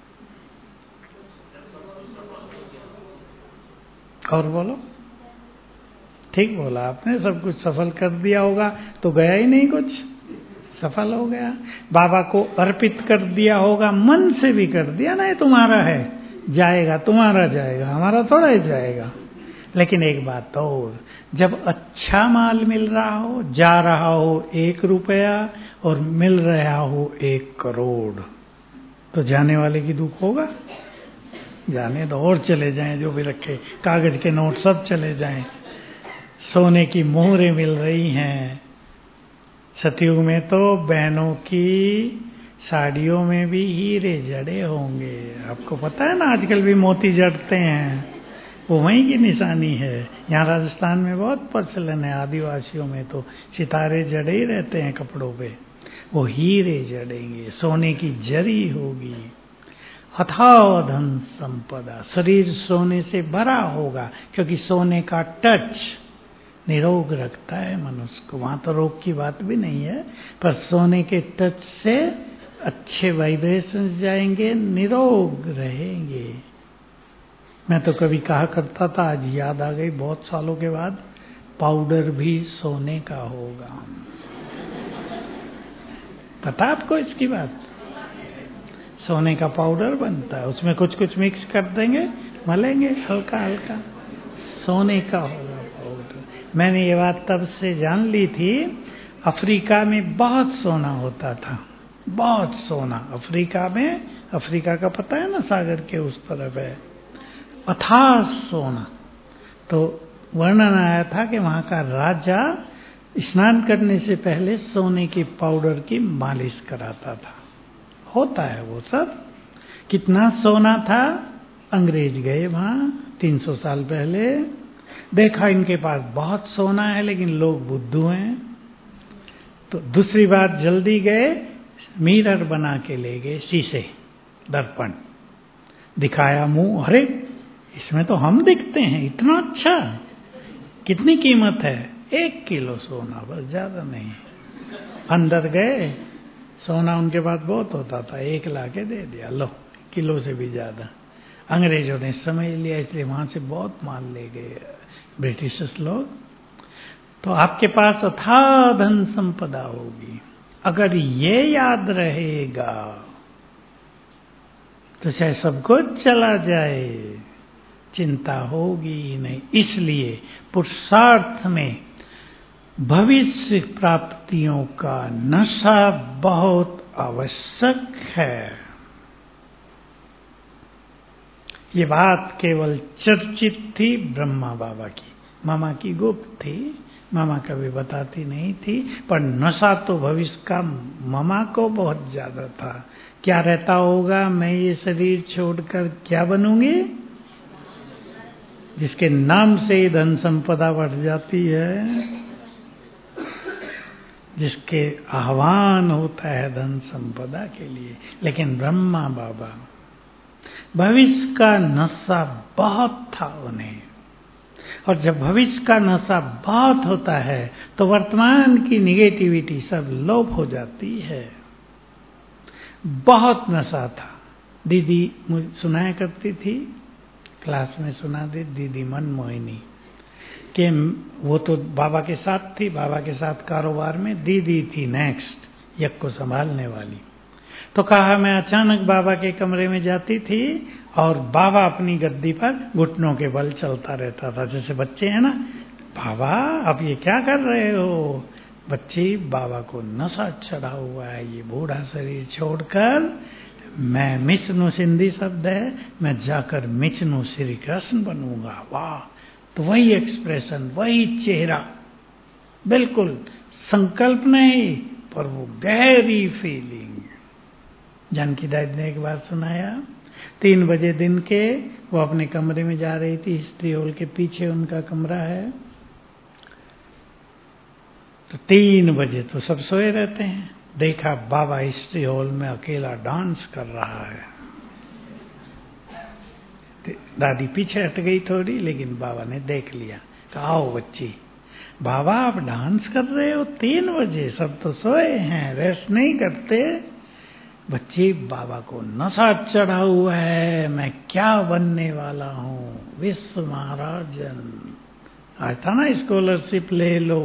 D: और बोलो, ठीक बोला आपने। सब कुछ सफल कर दिया होगा तो गया ही नहीं, कुछ सफल हो गया। बाबा को अर्पित कर दिया होगा, मन से भी कर दिया ना, ये तुम्हारा है, जाएगा, तुम्हारा जाएगा, हमारा थोड़ा ही जाएगा। लेकिन एक बात और, जब अच्छा माल मिल रहा हो, जा रहा हो 1 रुपया और मिल रहा हो 1 करोड़, तो जाने वाले की दुख होगा? जाने दो, और चले जाएं, जो भी रखे कागज के नोट सब चले जाएं। सोने की मोहरें मिल रही हैं। सतयुग में तो बहनों की साड़ियों में भी हीरे जड़े होंगे। आपको पता है ना, आजकल भी मोती जड़ते हैं, वो वहीं की निशानी है। यहाँ राजस्थान में बहुत प्रचलन है, आदिवासियों में तो सितारे जड़े ही रहते हैं कपड़ों पे। वो हीरे जड़ेंगे, सोने की जरी होगी। अथाह धन संपदा, शरीर सोने से भरा होगा, क्योंकि सोने का टच निरोग रखता है मनुष्य को। वहां तो रोग की बात भी नहीं है, पर सोने के टच से अच्छे वाइब्रेशंस जाएंगे, निरोग रहेंगे। मैं तो कभी कहा करता था, आज याद आ गई बहुत सालों के बाद, पाउडर भी सोने का होगा। पता आपको इसकी बात? सोने का पाउडर बनता है, उसमें कुछ कुछ मिक्स कर देंगे, मलेंगे हल्का हल्का, सोने का होगा पाउडर। मैंने ये बात तब से जान ली थी। अफ्रीका में बहुत सोना होता था, बहुत सोना अफ्रीका में। अफ्रीका का पता है ना, सागर के उस तरफ है, अथाह सोना। तो वर्णन आया था कि वहां का राजा स्नान करने से पहले सोने की पाउडर की मालिश कराता था। होता है वो सब। कितना सोना था, अंग्रेज गए वहां 300 साल पहले, देखा इनके पास बहुत सोना है लेकिन लोग बुद्धू हैं। तो दूसरी बार जल्दी गए, मिरर बना के ले गए, शीशे, दर्पण, दिखाया मुंह, अरे इसमें तो हम दिखते हैं, इतना अच्छा। कितनी कीमत है? 1 किलो सोना, बस, ज्यादा नहीं। अंदर गए, सोना उनके पास बहुत होता था, 1 लाके दे दिया, लो, किलो से भी ज्यादा। अंग्रेजों ने समझ लिया, इसलिए वहां से बहुत माल ले गए ब्रिटिशर्स लोग। तो आपके पास अथाह धन संपदा होगी। अगर ये याद रहेगा तो चाहे सब कुछ चला जाए, चिंता होगी ही नहीं। इसलिए पुरुषार्थ में भविष्य प्राप्तियों का नशा बहुत आवश्यक है। ये बात केवल चर्चित थी ब्रह्मा बाबा की, मामा की गुप्त थी, मामा कभी बताती नहीं थी, पर नशा तो भविष्य का मामा को बहुत ज्यादा था। क्या रहता होगा, मैं ये शरीर छोड़कर क्या बनूंगी, जिसके नाम से ही धन संपदा बढ़ जाती है, जिसके आह्वान होता है धन संपदा के लिए। लेकिन ब्रह्मा बाबा, भविष्य का नशा बहुत था उन्हें, और जब भविष्य का नशा बहुत होता है तो वर्तमान की निगेटिविटी सब लोप हो जाती है। बहुत नशा था। दीदी मुझे सुनाया करती थी, क्लास में सुना दी दीदी मनमोहिनी, कि वो तो बाबा के साथ थी, बाबा के साथ कारोबार में, दीदी थी नेक्स्ट यज्ञ को संभालने वाली। तो कहा, मैं अचानक बाबा के कमरे में जाती थी और बाबा अपनी गद्दी पर घुटनों के बल चलता रहता था, जैसे बच्चे हैं ना, बाबा आप ये क्या कर रहे हो? बच्ची, बाबा को नशा चढ़ा हुआ है, ये बूढ़ा शरीर छोड़कर मैं, मिचनु सिंधी शब्द है, मैं जाकर मिचनु श्री कृष्ण बनूंगा। वाह! तो वही एक्सप्रेशन, वही चेहरा, बिल्कुल संकल्प नहीं, पर वो गहरी फीलिंग। जानकी दादी ने एक बार सुनाया, 3 बजे दिन के वो अपने कमरे में जा रही थी, हिस्ट्री हॉल के पीछे उनका कमरा है। तो 3 बजे तो सब सोए रहते हैं, देखा बाबा हिस्ट्री हॉल में अकेला डांस कर रहा है। दादी पीछे हट गई थोड़ी, लेकिन बाबा ने देख लिया, कहा, आओ बच्ची, बाबा आप डांस कर रहे हो 3 बजे, सब तो सोए हैं, रेस्ट नहीं करते। बच्ची, बाबा को नशा चढ़ा हुआ है, मैं क्या बनने वाला हूँ, विश्व महाराजन। आज था ना स्कॉलरशिप ले लो,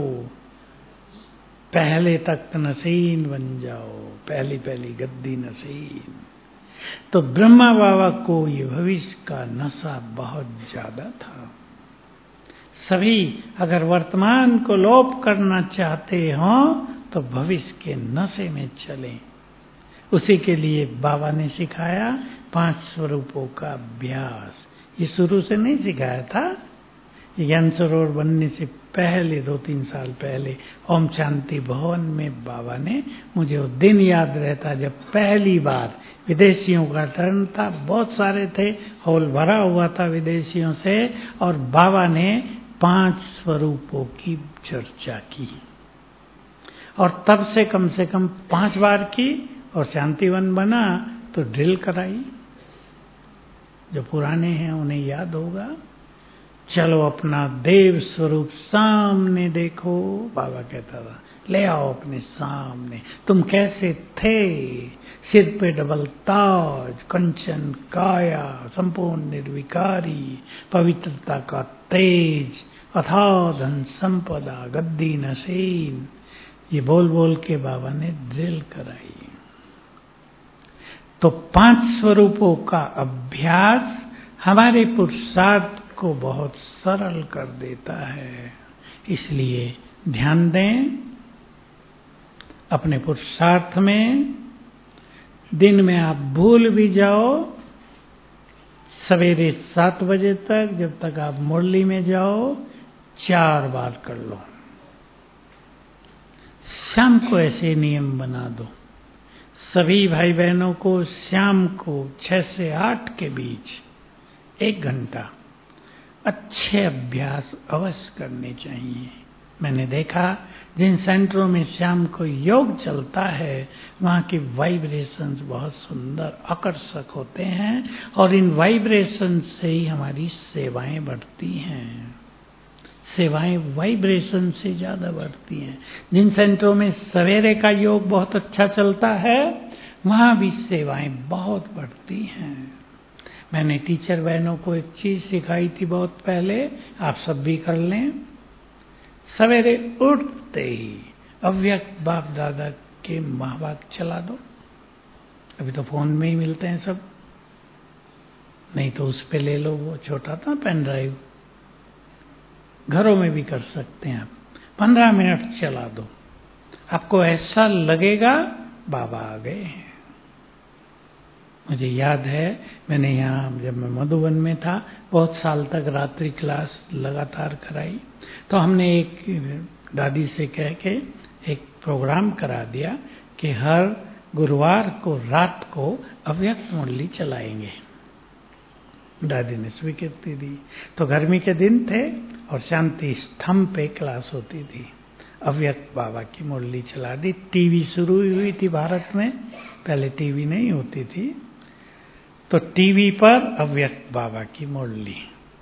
D: पहले तख्त नसीन बन जाओ, पहली पहली गद्दी नसीन। तो ब्रह्मा बाबा को ये भविष्य का नशा बहुत ज्यादा था। सभी अगर वर्तमान को लोप करना चाहते हो तो भविष्य के नशे में चलें। उसी के लिए बाबा ने सिखाया 5 स्वरूपों का अभ्यास। ये शुरू से नहीं सिखाया था, ज्ञान सरोवर बनने से पहले 2-3 साल पहले ओम शांति भवन में बाबा ने, मुझे वो दिन याद रहता जब पहली बार विदेशियों का टर्न था, बहुत सारे थे, हॉल भरा हुआ था विदेशियों से, और बाबा ने 5 स्वरूपों की चर्चा की। और तब से कम 5 बार की और शांतिवन बना तो ड्रिल कराई। जो पुराने हैं उन्हें याद होगा। चलो अपना देव स्वरूप सामने देखो, बाबा कहता था, ले आओ अपने सामने, तुम कैसे थे, सिर पे डबल ताज, कंचन काया, संपूर्ण निर्विकारी, पवित्रता का तेज, अथाह धन संपदा, गद्दी नसीन। ये बोल बोल के बाबा ने ड्रिल कराई। तो 5 स्वरूपों का अभ्यास हमारे पुरुषार्थ को बहुत सरल कर देता है। इसलिए ध्यान दें अपने पुरुषार्थ में। दिन में आप भूल भी जाओ, सवेरे 7 बजे तक जब तक आप मुरली में जाओ 4 बार कर लो। शाम को ऐसे नियम बना दो। सभी भाई बहनों को शाम को 6 से 8 के बीच 1 घंटा अच्छे अभ्यास अवश्य करने चाहिए। मैंने देखा जिन सेंटरों में शाम को योग चलता है वहाँ की वाइब्रेशंस बहुत सुंदर आकर्षक होते हैं और इन वाइब्रेशंस से ही हमारी सेवाएं बढ़ती हैं। सेवाएं वाइब्रेशन से ज्यादा बढ़ती हैं। जिन सेंटरों में सवेरे का योग बहुत अच्छा चलता है वहाँ भी सेवाएं बहुत बढ़ती हैं। मैंने टीचर बहनों को एक चीज सिखाई थी बहुत पहले, आप सब भी कर लें। सवेरे उठते ही अव्यक्त बाप दादा के महावाक्य चला दो। अभी तो फोन में ही मिलते हैं सब, नहीं तो उस पे ले लो, वो छोटा था पेन ड्राइव, घरों में भी कर सकते हैं आप। 15 मिनट चला दो, आपको ऐसा लगेगा बाबा आ गए हैं। मुझे याद है मैंने यहाँ जब मैं मधुबन में था बहुत साल तक रात्रि क्लास लगातार कराई, तो हमने एक दादी से कह के एक प्रोग्राम करा दिया कि हर गुरुवार को रात को अव्यक्त मुरली चलाएंगे। दादी ने स्वीकृति दी। तो गर्मी के दिन थे और शांति स्तंभ पे क्लास होती थी। अव्यक्त बाबा की मुरली चला दी। टीवी शुरू हुई थी भारत में, पहले टीवी नहीं होती थी, तो टीवी पर अव्यक्त बाबा की मुरली।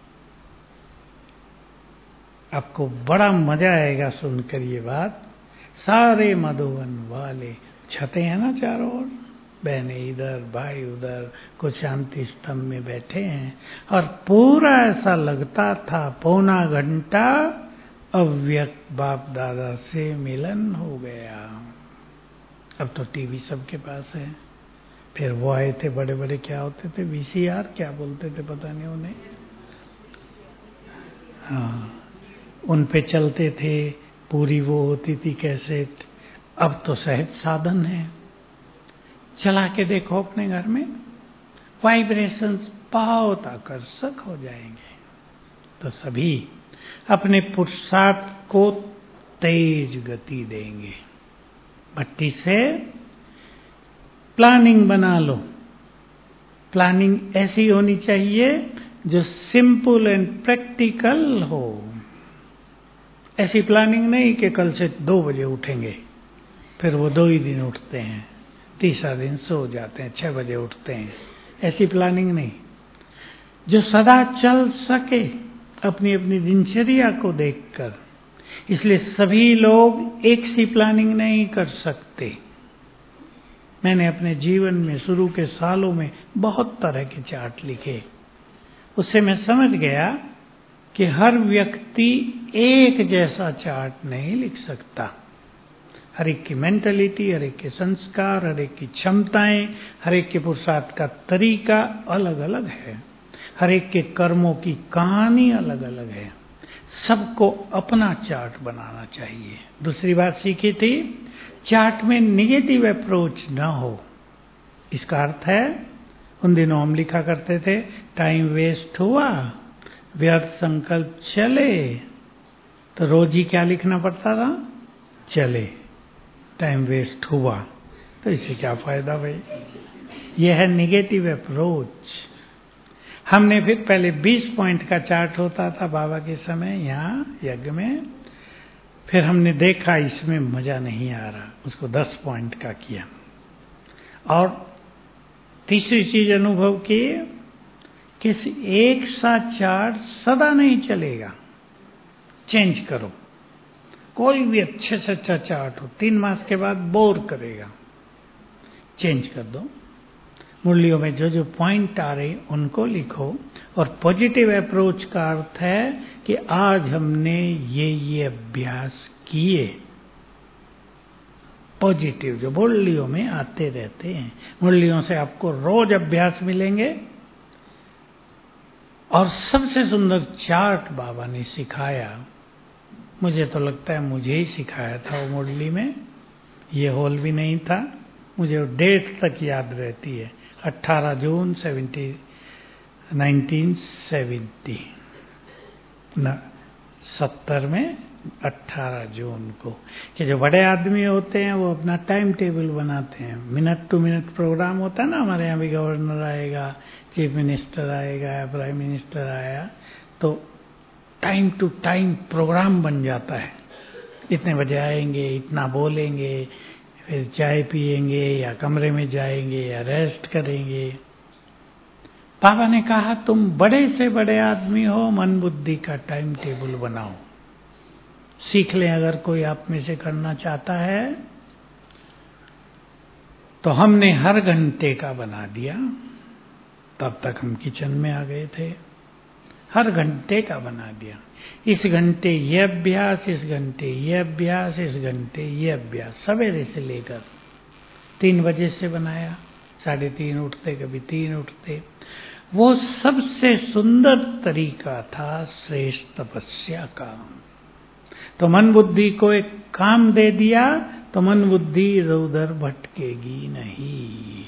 D: आपको बड़ा मजा आएगा सुनकर ये बात। सारे मधुबन वाले, छतें हैं ना चारों ओर, बहनें इधर भाई उधर, कुछ शांति स्तंभ में बैठे हैं और पूरा ऐसा लगता था 1.25 घंटा अव्यक्त बाप दादा से मिलन हो गया। अब तो टीवी सबके पास है। फिर वो आए थे बड़े बड़े, क्या होते थे, VCR क्या बोलते थे पता नहीं उन्हें, हाँ, उन पे चलते थे, पूरी वो होती थी कैसेट। अब तो सहज साधन है, चला के देखो अपने घर में, वाइब्रेशंस बहुत आकर्षक हो जाएंगे। तो सभी अपने पुरुषार्थ को तेज गति देंगे। भट्टी से प्लानिंग बना लो। प्लानिंग ऐसी होनी चाहिए जो सिंपल एंड प्रैक्टिकल हो। ऐसी प्लानिंग नहीं कि कल से 2 बजे उठेंगे, फिर वो 2 ही दिन उठते हैं, तीसरा दिन सो जाते हैं, 6 बजे उठते हैं। ऐसी प्लानिंग नहीं, जो सदा चल सके अपनी अपनी दिनचर्या को देखकर। इसलिए सभी लोग एक सी प्लानिंग नहीं कर सकते। मैंने अपने जीवन में शुरू के सालों में बहुत तरह के चार्ट लिखे, उससे मैं समझ गया कि हर व्यक्ति एक जैसा चार्ट नहीं लिख सकता। हर एक की मेंटलिटी, हर एक के संस्कार, हर एक की क्षमताएं, हर एक के पुरुषार्थ का तरीका अलग अलग है। हर एक के कर्मों की कहानी अलग अलग है। सबको अपना चार्ट बनाना चाहिए। दूसरी बात सीखी थी, चार्ट में नेगेटिव अप्रोच न हो। इसका अर्थ है, उन दिनों हम लिखा करते थे, टाइम वेस्ट हुआ, व्यर्थ संकल्प चले, तो रोज ही क्या लिखना पड़ता था, चले, टाइम वेस्ट हुआ, तो इससे क्या फायदा भाई। यह है नेगेटिव अप्रोच। हमने फिर पहले 20 पॉइंट का चार्ट होता था बाबा के समय यहाँ यज्ञ में, फिर हमने देखा इसमें मजा नहीं आ रहा, उसको 10 पॉइंट का किया। और तीसरी चीज अनुभव की, किसी एक सा चार्ट सदा नहीं चलेगा, चेंज करो। कोई भी अच्छे से अच्छा चार्ट हो 3 मास के बाद बोर करेगा, चेंज कर दो। मुरलियों में जो जो पॉइंट आ रहे उनको लिखो। और पॉजिटिव अप्रोच का अर्थ है कि आज हमने ये अभ्यास किए। पॉजिटिव जो मुरलियों में आते रहते हैं, मुरलियों से आपको रोज अभ्यास मिलेंगे। और सबसे सुंदर चार्ट बाबा ने सिखाया, मुझे तो लगता है मुझे ही सिखाया था वो मुरली में, ये हॉल भी नहीं था। मुझे वो डेट तक याद रहती है, 18 जून 1970 में 18 जून को, कि जो बड़े आदमी होते हैं वो अपना टाइम टेबल बनाते हैं। मिनट टू मिनट प्रोग्राम होता है ना, हमारे यहाँ भी गवर्नर आएगा, चीफ मिनिस्टर आएगा, प्राइम मिनिस्टर आया, तो टाइम टू टाइम प्रोग्राम बन जाता है। इतने बजे आएंगे, इतना बोलेंगे, फिर चाय पिएंगे या कमरे में जाएंगे या रेस्ट करेंगे। पापा ने कहा तुम बड़े से बड़े आदमी हो, मन बुद्धि का टाइम टेबल बनाओ, सीख लें। अगर कोई आप में से करना चाहता है तो हमने हर घंटे का बना दिया। तब तक हम किचन में आ गए थे, हर घंटे का बना दिया। इस घंटे ये अभ्यास, इस घंटे ये अभ्यास, इस घंटे ये अभ्यास, सवेरे से लेकर 3 बजे से बनाया। 3:30 उठते, कभी 3 उठते। वो सबसे सुंदर तरीका था श्रेष्ठ तपस्या का। तो मन बुद्धि को एक काम दे दिया तो मन बुद्धि इधर उधर भटकेगी नहीं।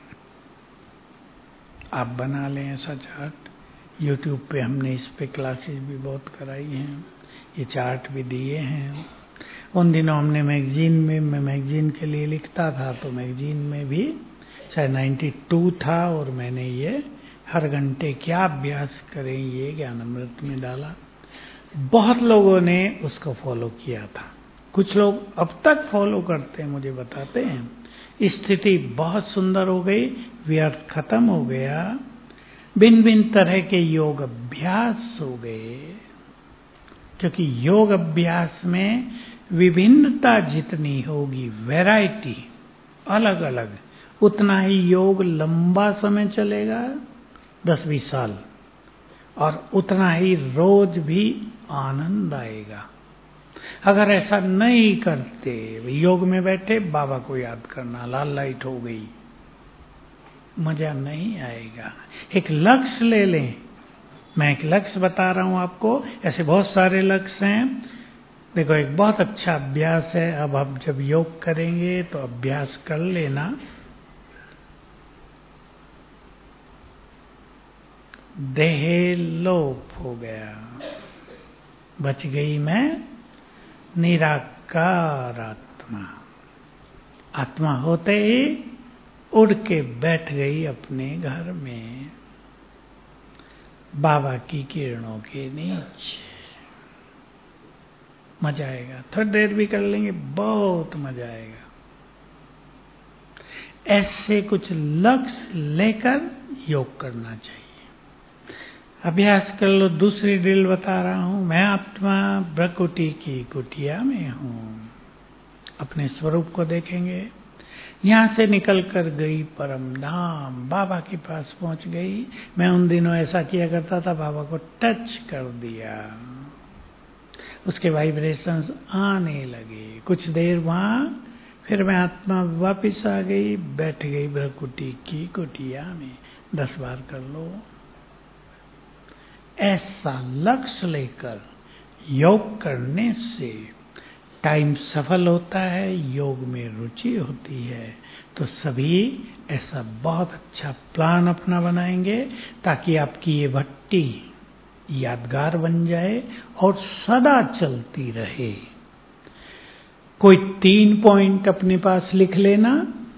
D: आप बना लें ऐसा चार्ट। YouTube पे हमने इस पे क्लासेस भी बहुत कराई हैं, ये चार्ट भी दिए हैं। उन दिनों हमने मैगजीन में, मैं मैगजीन के लिए लिखता था, तो मैगजीन में भी शायद 92 था, और मैंने ये हर घंटे क्या अभ्यास करें ये ज्ञानामृत में डाला। बहुत लोगों ने उसको फॉलो किया था, कुछ लोग अब तक फॉलो करते हैं, मुझे बताते हैं। स्थिति बहुत सुंदर हो गई, व्यर्थ खत्म हो गया, भिन्न भिन्न तरह के योग अभ्यास हो गए। क्योंकि योग अभ्यास में विभिन्नता जितनी होगी, वैरायटी अलग अलग, उतना ही योग लंबा समय चलेगा, 10-20 साल, और उतना ही रोज भी आनंद आएगा। अगर ऐसा नहीं करते, योग में बैठे बाबा को याद करना, लाल लाइट हो गई, मजा नहीं आएगा। एक लक्ष्य ले लें। मैं एक लक्ष्य बता रहा हूं आपको, ऐसे बहुत सारे लक्ष्य हैं। देखो, एक बहुत अच्छा अभ्यास है। अब आप जब योग करेंगे तो अभ्यास कर लेना, देह लोप हो गया, बच गई मैं निराकार आत्मा। आत्मा होते ही उड़ के बैठ गई अपने घर में, बाबा की किरणों के नीचे। मजा आएगा, थोड़ी देर भी कर लेंगे, बहुत मजा आएगा। ऐसे कुछ लक्ष्य लेकर योग करना चाहिए। अभ्यास कर लो। दूसरी ड्रिल बता रहा हूं, मैं आत्मा प्रकृति की कुटिया में हूं। अपने स्वरूप को देखेंगे। यहां से निकल कर गई परम धाम, बाबा के पास पहुंच गई। मैं उन दिनों ऐसा किया करता था, बाबा को टच कर दिया, उसके वाइब्रेशंस आने लगे। कुछ देर वहां, फिर मैं आत्मा वापिस आ गई, बैठ गई प्रकृति की कुटिया में। 10 बार कर लो। ऐसा लक्ष्य लेकर योग करने से टाइम सफल होता है, योग में रुचि होती है। तो सभी ऐसा बहुत अच्छा प्लान अपना बनाएंगे ताकि आपकी ये भट्टी यादगार बन जाए और सदा चलती रहे। कोई 3 पॉइंट अपने पास लिख लेना,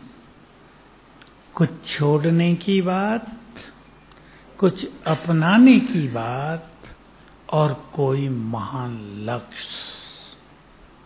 D: कुछ छोड़ने की बात, कुछ अपनाने की बात, और कोई महान लक्ष्य।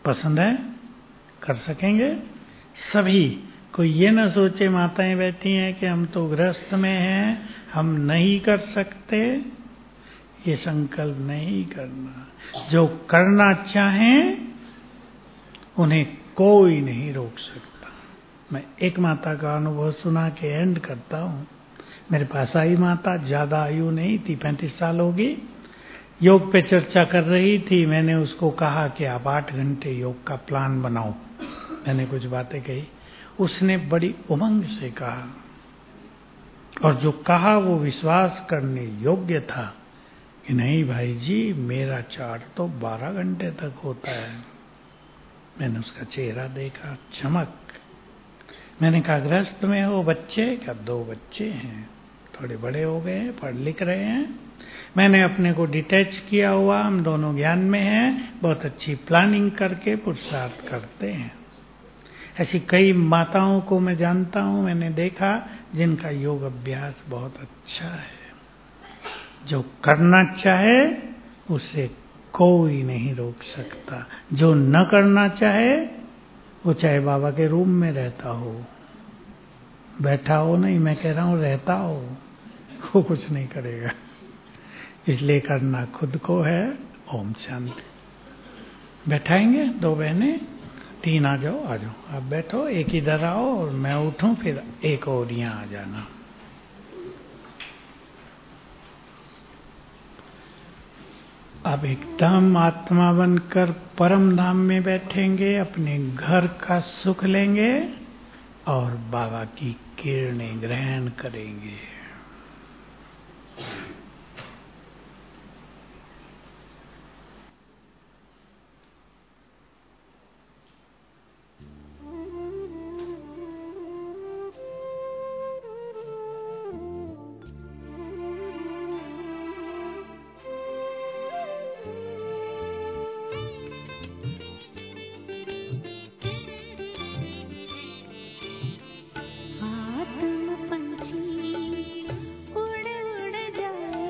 D: पसंद है? कर सकेंगे सभी? कोई ये ना सोचे माताएं बैठी हैं कि हम तो गृहस्थ में हैं, हम नहीं कर सकते। ये संकल्प नहीं करना। जो करना चाहें उन्हें कोई नहीं रोक सकता। मैं एक माता का अनुभव सुना के एंड करता हूँ। मेरे पास आई माता, ज्यादा आयु नहीं थी, 35 साल होगी। योग पे चर्चा कर रही थी। मैंने उसको कहा कि आप 8 घंटे योग का प्लान बनाओ। मैंने कुछ बातें कही, उसने बड़ी उमंग से कहा, और जो कहा वो विश्वास करने योग्य था कि नहीं भाई जी, मेरा चार्ट तो 12 घंटे तक होता है। मैंने उसका चेहरा देखा, चमक। मैंने कहा गृहस्थ में हो? बच्चे? क्या 2 बच्चे हैं, थोड़े बड़े हो गए हैं, पढ़ लिख रहे हैं। मैंने अपने को डिटैच किया हुआ, हम दोनों ज्ञान में हैं, बहुत अच्छी प्लानिंग करके पुरुषार्थ करते हैं। ऐसी कई माताओं को मैं जानता हूं, मैंने देखा, जिनका योग अभ्यास बहुत अच्छा है। जो करना चाहे उसे कोई नहीं रोक सकता। जो न करना चाहे, वो चाहे बाबा के रूम में रहता हो, बैठा हो नहीं, मैं कह रहा हूं रहता हो, वो कुछ नहीं करेगा। इसलिए करना खुद को है। ओम शांति। बैठाएंगे 2 बहनें, 3 आ जाओ, आ जाओ। आप बैठो, एक इधर आओ और मैं उठूं, फिर एक और यहाँ आ जाना। आप एकदम आत्मा बनकर परम धाम में बैठेंगे, अपने घर का सुख लेंगे और बाबा की किरणें ग्रहण करेंगे।
E: आत्म पंछी उड़ उड़ जाए।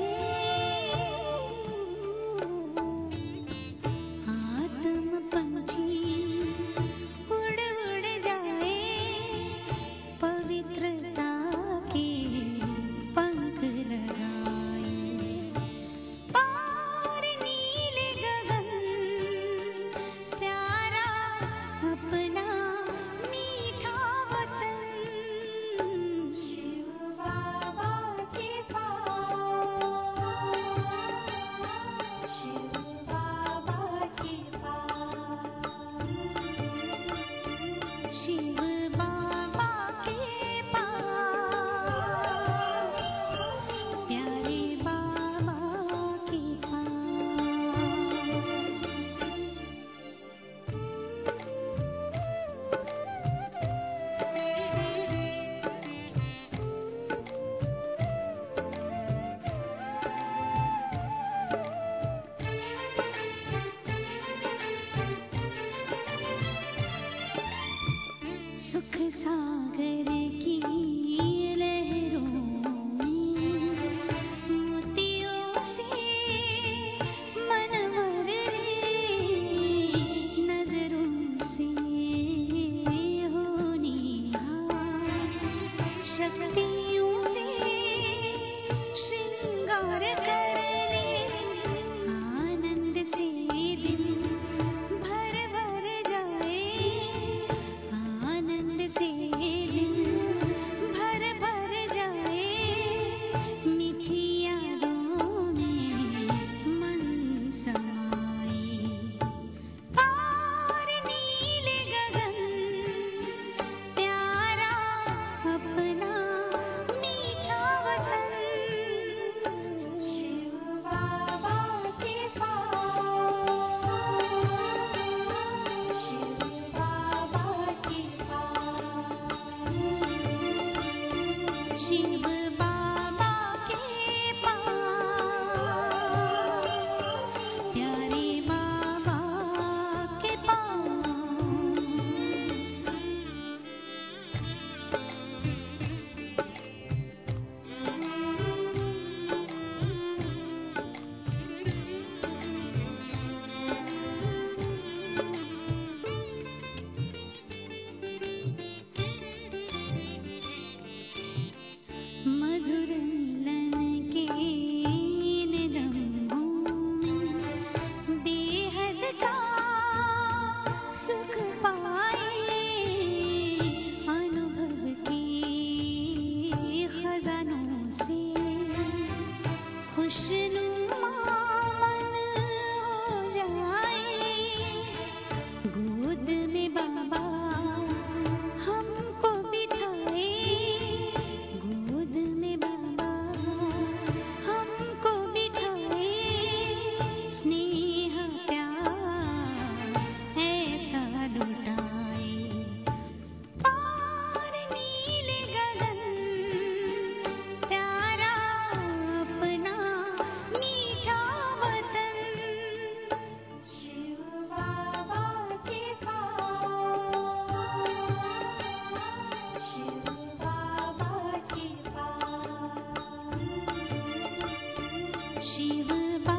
E: शिव